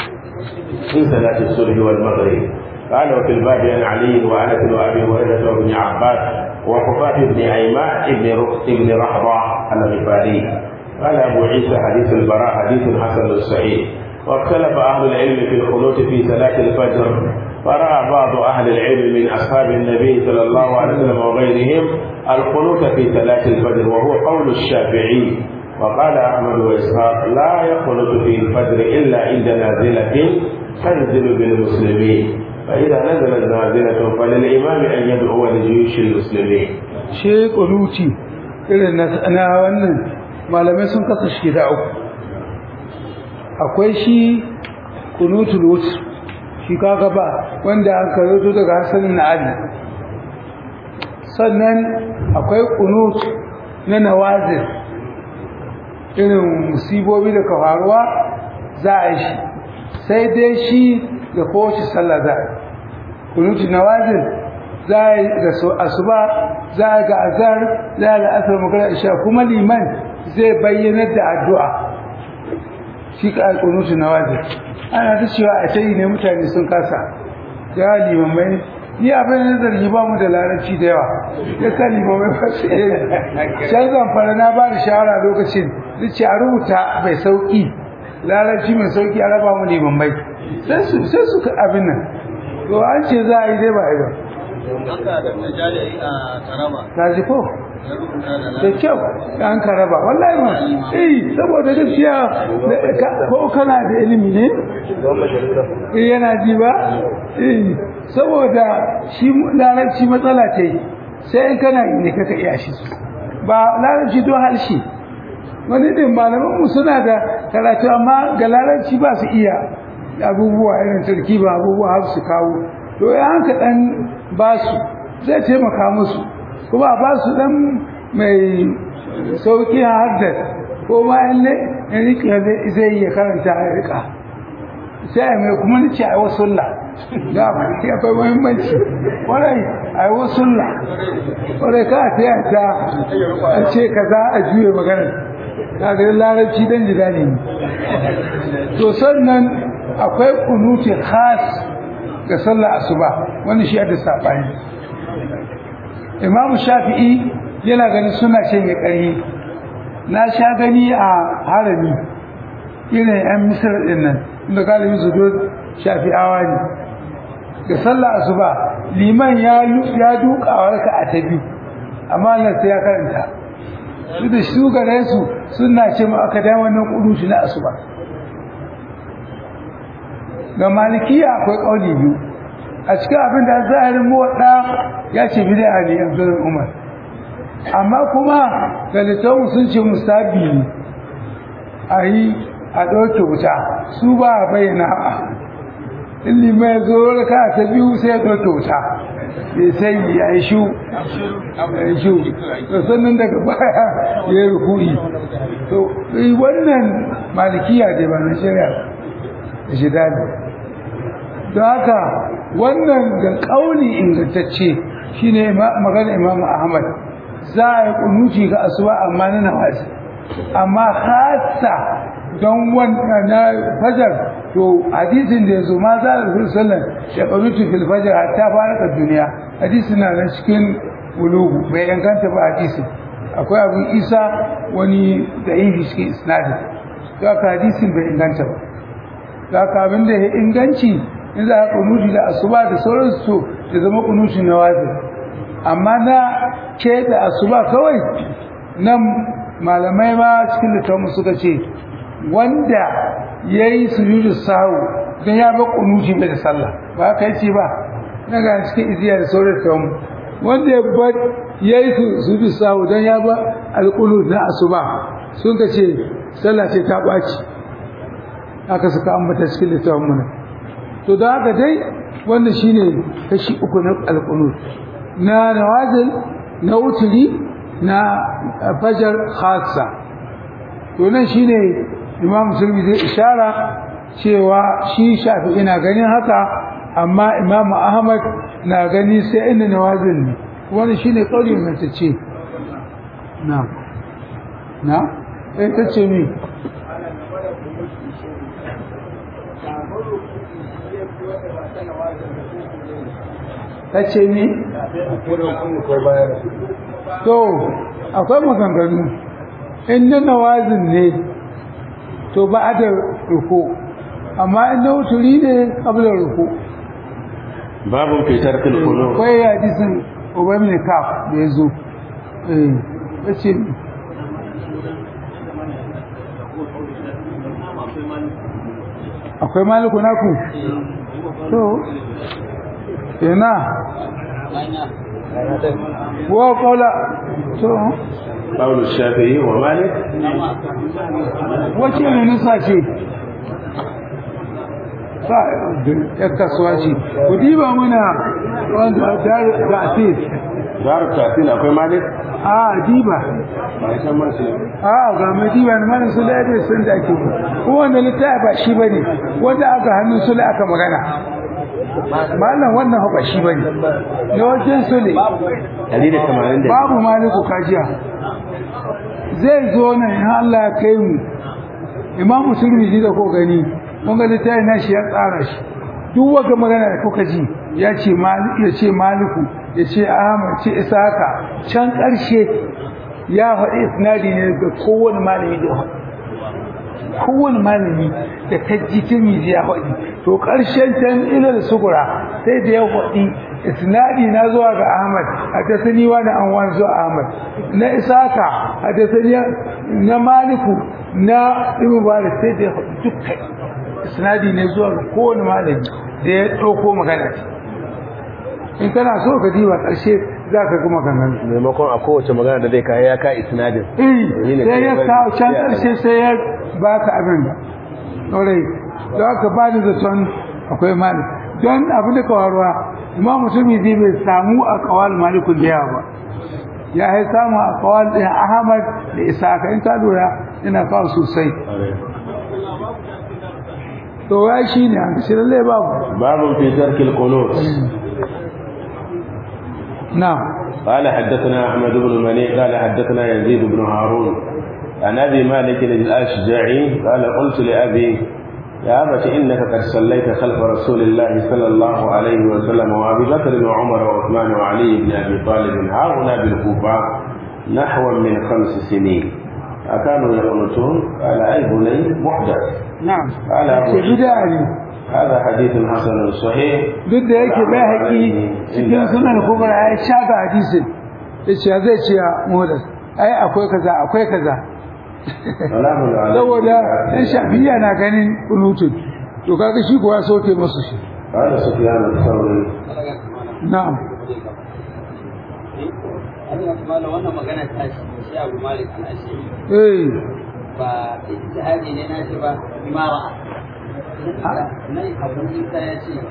في صلاة الصبح والمغرب. قال وفي الباب عن علي وأنس وأبي هريرة وابن عباس وخفاف بن أيماء ابن رحضة الغفاري. قال أبو عيسى حديث البراء حديث حسن صحيح. واختلف أهل العلم في القنوت في صلاة الفجر، فرأى بعض أهل العلم من أصحاب النبي صلى الله عليه وسلم وغيرهم القنوت في صلاة الفجر وهو قول الشافعي. وقال أحمد وإسحاق لا يقنط في الفجر إلا عند نازلة تنزل بالمسلمين، فإذا نزلت نازلة فللإمام أن يدعو لجيوش المسلمين. shi kunuti irin na wannan malamai sun kasa shi da uku. Akwai shi kunutul wutr, shi kaga ba wanda an karoto daga Hassan na Ali. Sannan akwai kunut na nawazil, irin musibobi da kafaruwa za a yi shi, sai dai shi da kowace sallah za a yi. Kunutul nawazil za a yi da asuba, za a ga azhar, za a ga asar magana isha, kuma liman zai bayyana da addu'a. Shi ka alƙunutu na wazi ana ta cewa a ta yi ne mutane sun kasa ya limamai ni abin da zargi ba mu da larabci da yawa ya sa limamai ba su yi can zamfara na ba da shawara lokacin da ce a rubuta mai sauƙi larabci mai sauƙi a raba mu limamai sai su sai su abin nan to an ce za a yi dai ba a yi ba haka da tajali a taraba ka ji ko da kyau an karaba wallahi ma eh saboda gaskiya ko kana da ilimi ne eh yana ji ba eh saboda shi larabci matsala ce sai in kana ne kaka iya shi ba larabci don halshi wani din malaman mu suna da karatu amma ga larabci ba su iya abubuwa irin tarkiba abubuwa har su kawo to yan ka dan ba su zai taimaka musu kuma ba su dan mai sauki haddar ko ma yalle in rike zai iya karanta a rika sai mai kuma nace ai wasulla da ba sai akwai muhimmanci warai ai wasulla warai ka ta ta an ce kaza a juye magana kaga larabci dan jira ne to sannan akwai kunuti khas ga sallar asuba wannan shi da sabani Imam Shafi'i yana ganin suna ce mai ƙarfi na sha gani a harami irin yan Misr din nan inda galibi su do Shafi'awa ne ga sallar asuba liman ya ya duka warka a tabi amma Allah sai ya karanta su da su gare su suna ce mu aka da wannan kudushi na asuba ga malikiya akwai kauli biyu a cikin abin da zahirin muwadda ya ce bid'a ne Abdul Umar amma kuma ga littafin sun ce musabi ne ayi a dauke wuta su ba bayyana illi mai zo raka ta biyu sai ya dauke wuta bai sai ya yi shu ya shu sannan daga baya ya rukuni to wannan malikiya dai ba na shari'a shi dadi don haka wannan ga kauli ingantacce shine magana Imam Ahmad za a yi kunuci ga asuba amma na nawazi amma khassa don wannan na fajar to hadisin da yazo ma za a sallan ya kunuci fil fajar hatta faraka duniya hadisin na nan cikin bulugu bai inganta ba hadisi akwai Abu Isa wani da yin cikin isnadin to hadisin bai inganta ba zaka abin da ya inganci in za a kunuti da asuba da sauransu to ya zama kunuti na wajibi amma na ce da asuba kawai nan malamai ma cikin littafin suka ce wanda yayi sujudu sahu dan ya ba kunuti da sallah ba kai ce ba daga cikin iziya da sauran littafin wanda ya ba yayi sujudu sahu dan ya ba alqunut na asuba sun ka ce sallah ce ta baci aka suka ambata cikin littafin mu to da haka dai wannan shine kashi uku na alqunut na nawazil na utuli na fajar khassa to nan shine Imam Musulmi zai ishara cewa shi Shafi'i na ganin haka amma Imam Ahmad na gani sai inda nawazil ne wannan shine kauli mai tace na na eh tace mi tace ni to akwai maganganu in na nawazin ne to ba a da ruku amma in na wuturi ne kabla ruku babu fitar kulkulu akwai hadisin Ubay ibn Ka'b da yazo eh tace akwai maliku naku to ina wa qala to qawl shafi'i wa malik wace ne nusa ce fa ya kasuwa ce ku diba muna wanda dar ta'til dar ta'til akwai malik a diba ba san man shi a ga mai diba ne man su da sun da ke ko wanda littafi ba shi bane wanda aka hannun su da aka magana mallan wannan haka shi bane yawancin su ne babu maliku kajiya zai zo nan in Allah ya kai mu Imam Musulmi ji da ko gani mun ga littafi na shi ya tsara shi duk wanda magana da kuka ji ya ce maliku ya ce maliku ya ce Ahmad ce Isaka can karshe ya faɗi isnadi ne ga kowane malami da kowane malami da kaji Tirmidhi ya faɗi to ƙarshen tan ilal sugura sai da ya faɗi isnadi na zuwa ga Ahmad hadathani wa na anwan zuwa Ahmad na Isaka hadathani na Maliku na Ibn Mubarak sai da ya faɗi dukkan isnadi ne zuwa ga kowane malami da ya ɗauko magana in kana so ka diba ƙarshe za ka kuma gangan maimakon a kowace magana da zai kai ya ka isnadin eh sai ya kawo can ƙarshe sai ya baka abin da ɗorai da aka ba ni da son akwai malik don abin da kawarwa imam mutumi zai bai samu a kawal malikun da yawa ba ya yi samu a kawal ɗin ahmad da isaka in ta lura yana kawo sosai to ya shi ne an kashi lallai babu babu fi tarkil qunut نعم قال حدثنا أحمد بن مني قال حدثنا يزيد بن هارون عن أبي مالك الأشجعي قال قلت لأبي يا أبت إنك قد صليت خلف رسول الله صلى الله عليه وسلم وأبي بكر وعمر وعثمان وعلي بن أبي طالب هاهنا بالكوفة نحو من خمس سنين أكانوا يقنطون قال أي بني محدث نعم قال أبو بداية هذا حديث حسن صحيح duk da yake bai haƙi cikin sunan kubra ya shaga hadisin yace zai ce mudas ai akwai kaza akwai kaza saboda dan shafiya na ganin kunutun to kaga shi kuwa soke musu shi قال سفيان الثوري na'am wannan magana ta shi Abu Malik al-Ashari eh ba ijtihadi ne na shi ba imara ني أبو عيسى يأتي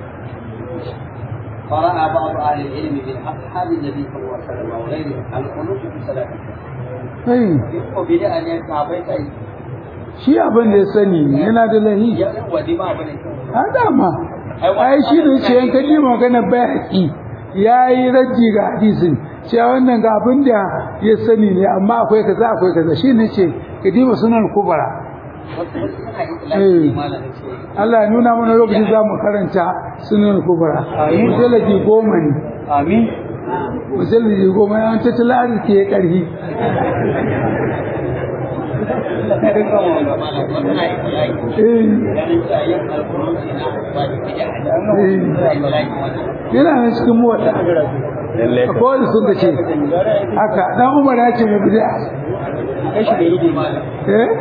فرأى بعض أهل العلم بالأصحاب النبي صلى الله عليه وسلم وغيره القنوت في صلاة eh وبدأ أن يتعبيت أي shi abin da ya sani yana da lahi ودي ما بني a dama ai shi da yace yanka ji magana bai haƙi yayi raji ga hadisin cewa wannan ga abin da ya sani ne amma akwai kaza akwai kaza shi ne ce kadima sunan kubara Allah ya nuna mana lokacin za mu karanta sunan kubra mujalladi goma ne amin mujalladi goma an tattala arziki ya karhi yana nan cikin mota akwai sun da ce haka dan umar ya ce mai bida kashi da yi eh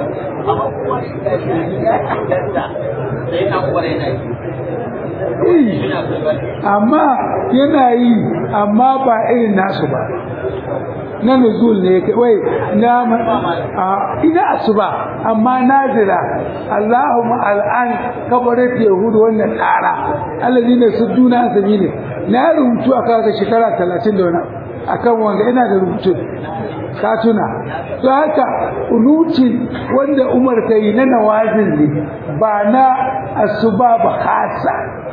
amma yana yi amma ba irin nasu ba na nuzul ne wai na a ina asuba amma nazira Allahumma al'an kabarat yahud wannan tsara alladine sudduna sabili na rubutu aka ga shekara talatin da wani akan wanda ina da rubutu ka tuna to haka unuti wanda Umar kai na nawazin ne ba na asuba ba khasa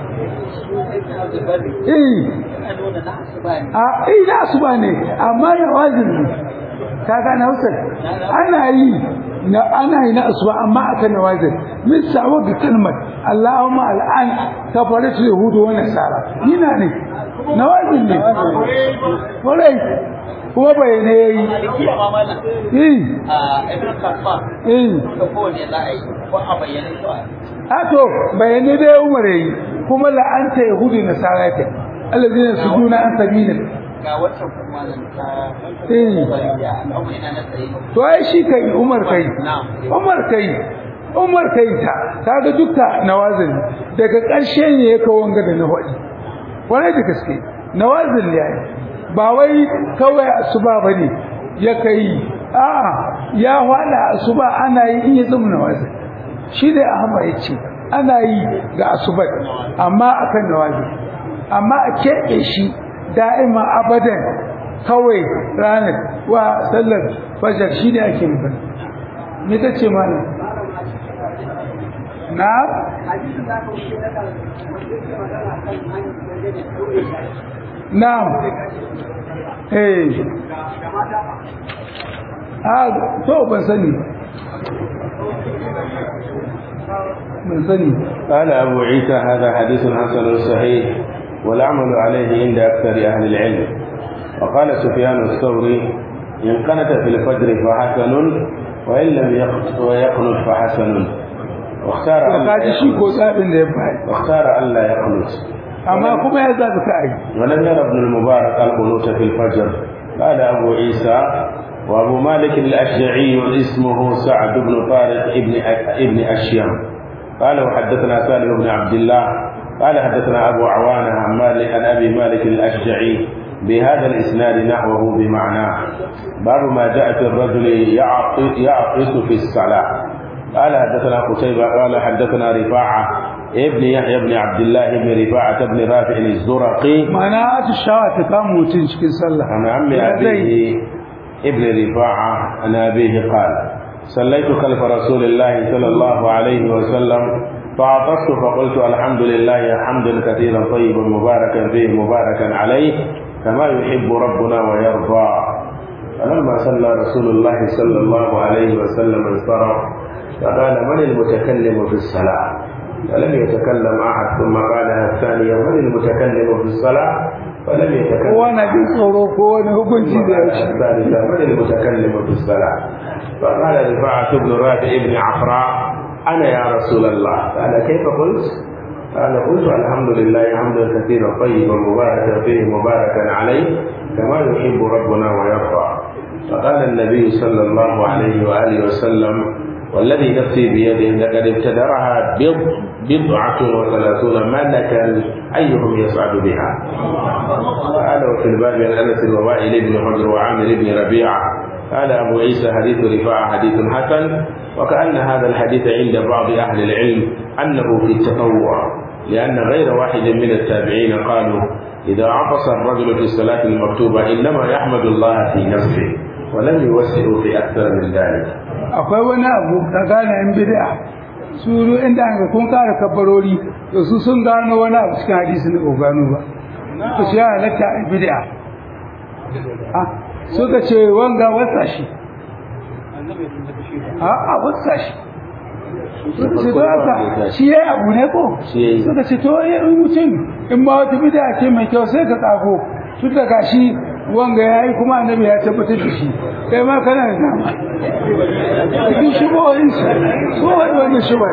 eh a ina asuba ne amma nawazin ne kaga na Hausa ana yi na ana yi na asuba amma akan nawazin min sawa ga kalmar Allahumma al'an kafaratu yahudu wa nasara ina ne nawazin ne wallahi kuma bayane yayi eh a ibn Khattab eh ko ne za a yi ko a bayyane ko a to bayane da Umar yayi kuma la'anta yahudi nasara ta alladhina suduna an sabilin ga wata kuma nan ta eh bariya amma ina na tsaye to ai shi kai Umar kai Umar kai Umar kai ta kaga dukka nawazin daga ƙarshe ne ya kawo wanga da na faɗi wani da gaske nawazin ne yayi ba wai kawai asuba bane ya kai a'a ya fada asuba ana yi in ya zama nawazin shi da Ahmad yace ana yi ga asuba amma akan nawazin amma a keɓe shi da'ima abadan kawai ranar wa sallar fajar shi ne ake magana me tace mana na na'am eh ah to ban sani ban sani قال أبو عيسى هذا حديث حسن صحيح والعمل عليه عند أكثر أهل العلم. وقال سفيان الثوري إن قنت في الفجر فحسن وإن لم يقنت فحسن واختار to أن لا kaji shi ko يقنط zabin da ya bayar واختار أن لا يقنط amma kuma ya zabi ka ai ولم ير ابن المبارك القنوت في الفجر. قال أبو عيسى وأبو مالك الأشجعي اسمه سعد بن طارق ابن ابن أشيم قال وحدثنا سالم بن عبد الله قال حدثنا أبو عوانة عن مالك عن أبي مالك الأشجعي بهذا الإسناد نحوه بمعناه. باب ما جاء في الرجل يعطس في الصلاة. قال حدثنا قتيبة قال حدثنا رفاعة ابن يحيى بن عبد الله بن رفاعة بن رافع الزرقي ma'ana atishawa ta kama mutum cikin sallah عن عم أبيه ابن رفاعة عن أبيه قال صليت خلف رسول الله صلى الله عليه وسلم فعطست فقلت الحمد لله حمدا كثيرا طيبا مباركا فيه مباركا عليه كما يحب ربنا ويرضى. فلما صلى رسول الله صلى الله عليه وسلم انصرف فقال من المتكلم في الصلاة؟ فلم يتكلم أحد ثم قالها الثانية من المتكلم في الصلاة؟ فلم يتكلم وانا jin tsoro ko wani hukunci da ya shi الثالثة من المتكلم في الصلاة؟ فقال رفاعة بن رافع بن عفراء أنا يا رسول الله. قال كيف قلت؟ قال قلت الحمد لله حمدا كثيرا طيبا مباركا فيه مباركا عليه كما يحب ربنا ويرضى. فقال النبي صلى الله عليه وآله وسلم والذي نفسي بيده لقد ابتدرها بضعة وثلاثون ملكا أيهم يصعد بها. قال وفي الباب عن أنس ووائل بن حجر وعامر بن ربيعة. قال أبو عيسى حديث رفاعة حديث حسن وكأن هذا الحديث عند بعض أهل العلم أنه في التطوع لأن غير واحد من التابعين قالوا إذا عطس الرجل في الصلاة المكتوبة إنما يحمد الله في نفسه ولم يوسع في أكثر من ذلك. akwai wani abu ka gane in bid'a su inda an ga kun kare kabbarori to su sun gano wani abu cikin hadisi ne ko gano ba to shi ya halatta bid'a ah suka ce wanga wasa shi a a wasa shi suka ce haka shi yayi abu ne ko suka ce to ya mutum in ba wata bid'a ce mai kyau sai ka kago tun da gashi wanga yayi kuma annabi ya tabbatar da shi kai ma kana da dama cikin shubohin su ko wannan shubo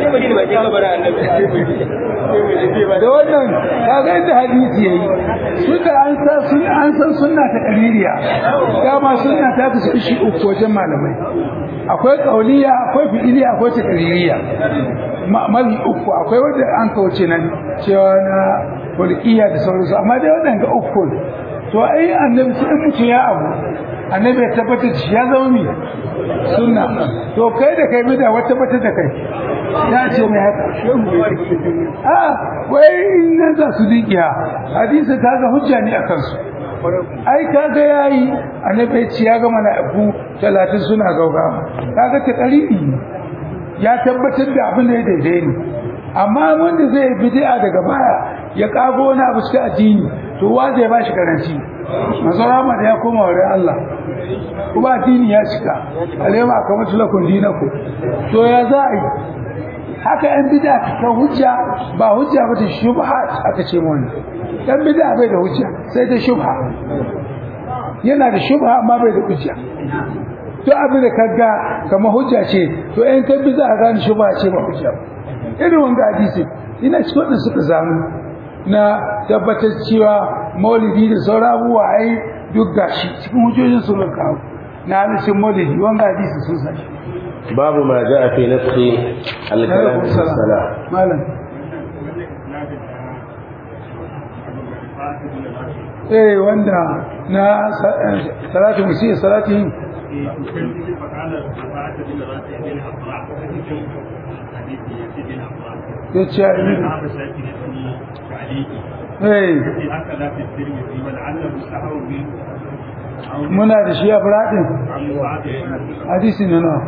da wannan kaga da hadisi yayi suka an san sun an san sunna ta qaririya dama sunna ta kasu shi uku wajen malamai akwai kauliya akwai fi'iliya akwai ta qaririya mazi uku akwai wanda an kauce nan cewa na fulkiya da sauransu amma dai wadanda uku to ai annabi sai mutu ya abu annabi ya tabbatar da shi ya zama mi sunna to kai da kai bida wata tabbatar da kai ya ce mai haka a wai nan za su dikiya hadisi ta ga hujja ne akan su ai kaga yayi annabi ya ce ya ga mala'iku talatin suna gaugawa kaga ta karibi ya tabbatar da abin da ya daidai ne amma wanda zai bid'a daga baya ya kago wani abu cikin addini to wa zai bashi garanti mazarama da ya koma wurin Allah kuma addini ya cika alema kamar tulakun dinaku to ya za a yi haka yan bid'a ta hujja ba hujja ba ta shubha aka ce mu wannan yan bid'a bai da hujja sai da shubha yana da shubha amma bai da hujja to abin da kaga kamar hujja ce to in ka bid'a gane shubha ce ba hujja irin wanda hadisi ina cikin wadanda suka zamu na tabbatar cewa maulidi da sauran abubuwa ai duk gashi cikin hujjojin sun kawo na hadisin maulidi wanda hadisi sun sashi babu ma ja'a fi nafsi al-kalam fi salat malam eh wanda na salatu musi salatin yace eh muna da shi a fradin hadisi ne na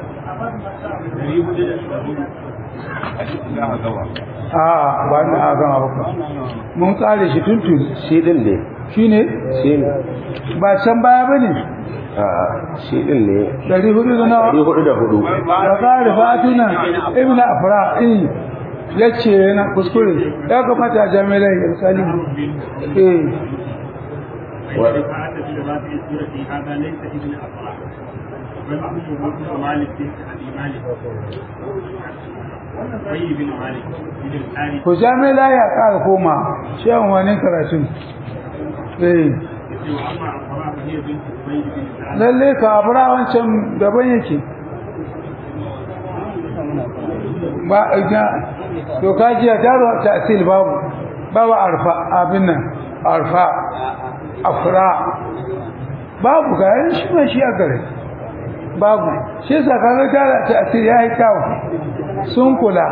a ba na gama ba mun kare shi tuntun shi din ne shine shine ba can baya bane a shi din ne dari hudu da nawa dari hudu da hudu da kare fatuna ibnu afra eh yace yana kuskure ya kamata a jami'ai ya misali eh wa ta'ata bi rabbi surati hada laysa ibn afra bal abu malik bin abi malik طيب بن مالك بن الحارث ko jami'a ya ƙara koma shi an wani karatun eh وأما عفراء فهي بنت طيب بن الحارث lalle ka abura wancan daban yake ba ga to kaji ya daro ta'sil babu babu arfa abin nan arfa afra babu ga shi ma shi a gare babu shi yasa kaga daro ta'sil yayi kawo sun kula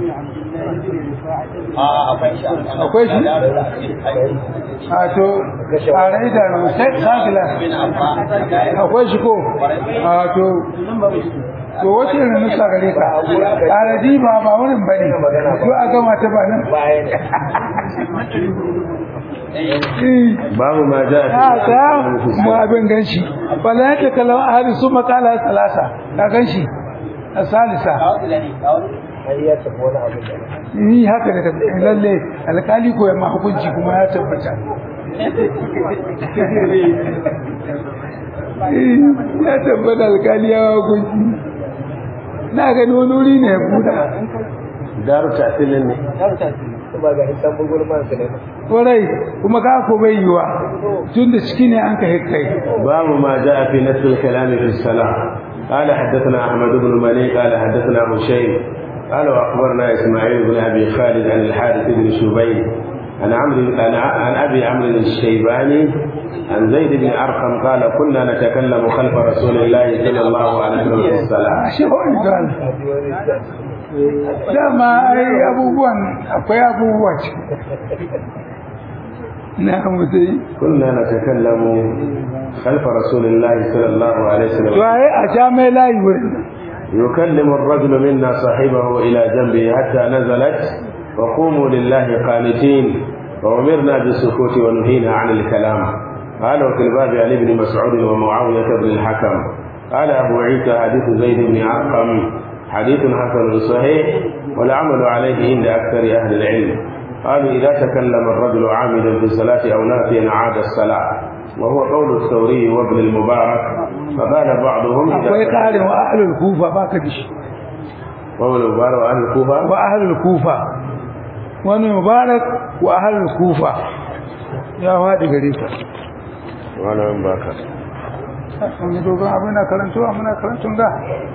akwai shi a to a rai da sai sakila akwai shi ko a to to wace ne nusa gare ka arabi ba ba wurin bane to a gama ta ba nan babu ma ja a ta mu abin ganshi bala ta kallon ahli su makala salasa ka ganshi a salisa ni haka da lalle alkali ko yamma hukunci kuma ya tabbata ya tabbata alkali ya hukunci na ga nonuri ne buda daru ta'silin ne ba ga hisan bugul man sai korai kuma ka ko bai yiwa tunda ciki ne an ka hikkai babu ma ja fi nasl al-kalam fi as-salah قال حدثنا احمد بن مني قال حدثنا هشيم قال واخبرنا اسماعيل بن ابي خالد عن الحارث بن شبيب عن عمرو عن ابي عمرو الشيباني عن زيد بن ارقم قال كنا نتكلم خلف رسول الله صلى الله عليه وسلم في الصلاه shi ko idan dama ai abubuwan akwai abubuwa ce na mutai كنا نتكلم خلف رسول الله صلى الله عليه to وسلم ai a jami'a layi wurin يكلم الرجل منا صاحبه إلى جنبه حتى نزلت وقوموا لله قانتين وأمرنا بالسكوت ونهينا عن الكلام. قال وفي الباب عن ابن مسعود ومعاوية بن الحكم. قال أبو عيسى حديث زيد بن أرقم حديث حسن صحيح والعمل عليه عند أكثر أهل العلم. قالوا إذا تكلم الرجل عامدا في الصلاة أو ناسيا عاد الصلاة، وهو قول الثوري وابن المبارك. فقال بعضهم akwai ƙarin wa ahlul kufa baka dishi وابن المبارك وأهل الكوفة wa ahlul kufa wani mubarak wa ahlul kufa ya faɗi gare ka وأنا من باكر. an yi dogon abin na karantuwa muna karantun ga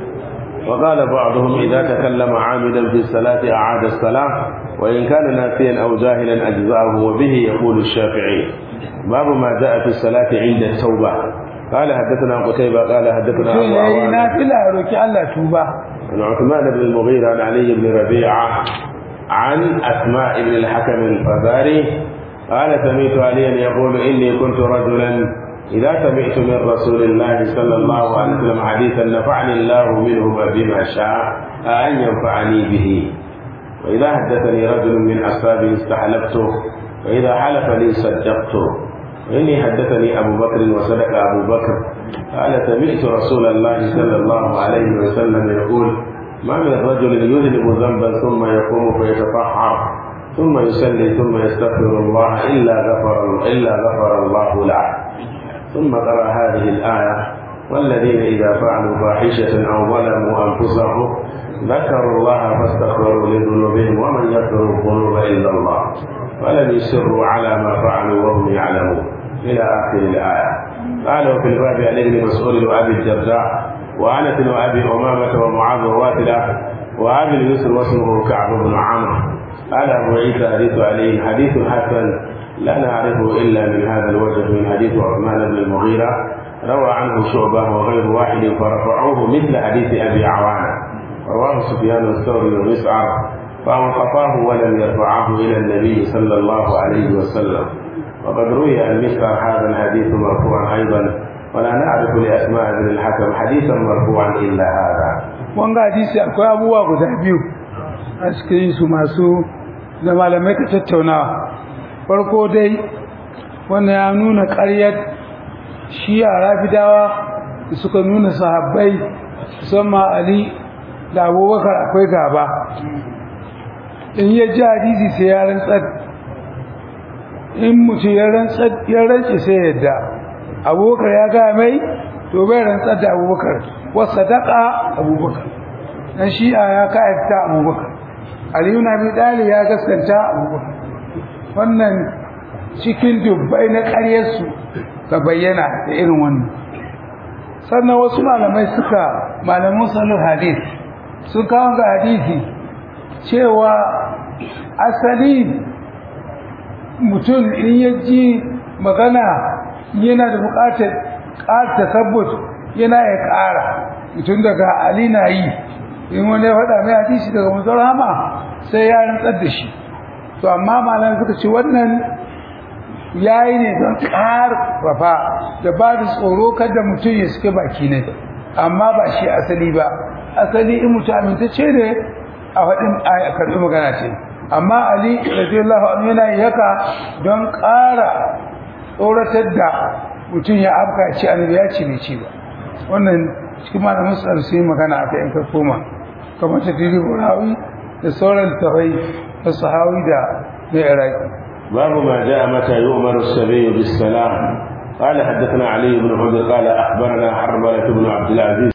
وقال بعضهم إذا تكلم عامدا في الصلاة أعاد الصلاة وإن كان ناسيا أو جاهلا أجزأه، وبه يقول الشافعي. باب ما جاء في الصلاة عند التوبة. قال حدثنا قتيبة قال حدثنا أبو yayi na عوان fila roki Allah tuba عن عثمان بن المغيرة عن علي بن ربيعة عن أسماء بن الحكم الفزاري قال سمعت عليا يقول إني كنت رجلا إذا سمعت من رسول الله صلى الله عليه وسلم حديثا نفعني الله منه بما شاء أن ينفعني به، وإذا حدثني رجل من أصحابه استحلفته، وإذا حلف لي صدقته، وإني حدثني أبو بكر وصدق أبو بكر. قال سمعت رسول الله صلى الله عليه وسلم يقول ما من رجل يذنب ذنبا ثم يقوم فيتطهر ثم يصلي ثم يستغفر الله إلا غفر إلا غفر الله له. ثم قرأ هذه الآية والذين إذا فعلوا فاحشة أو ظلموا أنفسهم ذكروا الله فاستغفروا لذنوبهم ومن يغفر الذنوب إلا الله ولم يصروا على ما فعلوا وهم يعلمون إلى آخر الآية. قال وفي الباب عن ابن مسعود وأبي الدرداء وأنس وأبي أمامة ومعاذ وواثلة وأبي اليسر واسمه كعب بن عمرو. قال أبو عيسى حديث علي حديث حسن لا نعرفه إلا من هذا الوجه من حديث عثمان بن المغيرة روى عنه شعبة وغير واحد فرفعوه مثل حديث أبي عوانة. رواه سفيان الثوري ومسعر فأنقطاه ولم يرفعه إلى النبي صلى الله عليه وسلم. وقد روي عن مسعر هذا الحديث مرفوعا أيضا ولا نعرف لأسماء بن الحكم حديثا مرفوعا إلا هذا. wanga hadisi akwai abubuwa guda biyu a cikin su masu da malamai ka tattaunawa. Farko dai wannan ya nuna ƙaryar shi a rafidawa da suka nuna sahabbai musamman Ali da Abubakar akwai gaba, in ya ji hadisi sai ya rantsar, in mutum ya rantsar ya rantsi sai yadda Abubakar ya ga mai to bai rantsar da Abubakar wa sadaqa Abubakar dan shi'a ya ka'ifta Abubakar aliyu na bi dali ya gaskanta abubakar wannan cikin dubbai na ƙaryarsu ka bayyana da irin wannan sannan wasu malamai suka malamin sanar hadith sun kawo ga hadisi cewa asali mutum in ya ji magana yana da buƙatar ƙara tasabbut yana ya ƙara mutum daga ali na yi in wani ya faɗa mai hadisi daga manzon rahama sai ya rantsar da shi to amma malamai suka ce wannan yayi ne don ƙarfafa da ba da tsoro kada mutum ya suke baki ne amma ba shi asali ba asali in mutum amintacce ne a faɗin a karɓi magana ce amma ali radiyallahu anhu yana yi haka don ƙara tsoratar da mutum ya afka ce annabi ya ce ne ce ba wannan cikin malamin su sai magana aka yanka koma kamar ta dili burawi da sauran tawai da sahawi da mai iraki babu ma ja'a mata yu'maru as-sabiy bis-salam قال حدثنا علي بن حجر قال أخبرنا حرملة بن عبد العزيز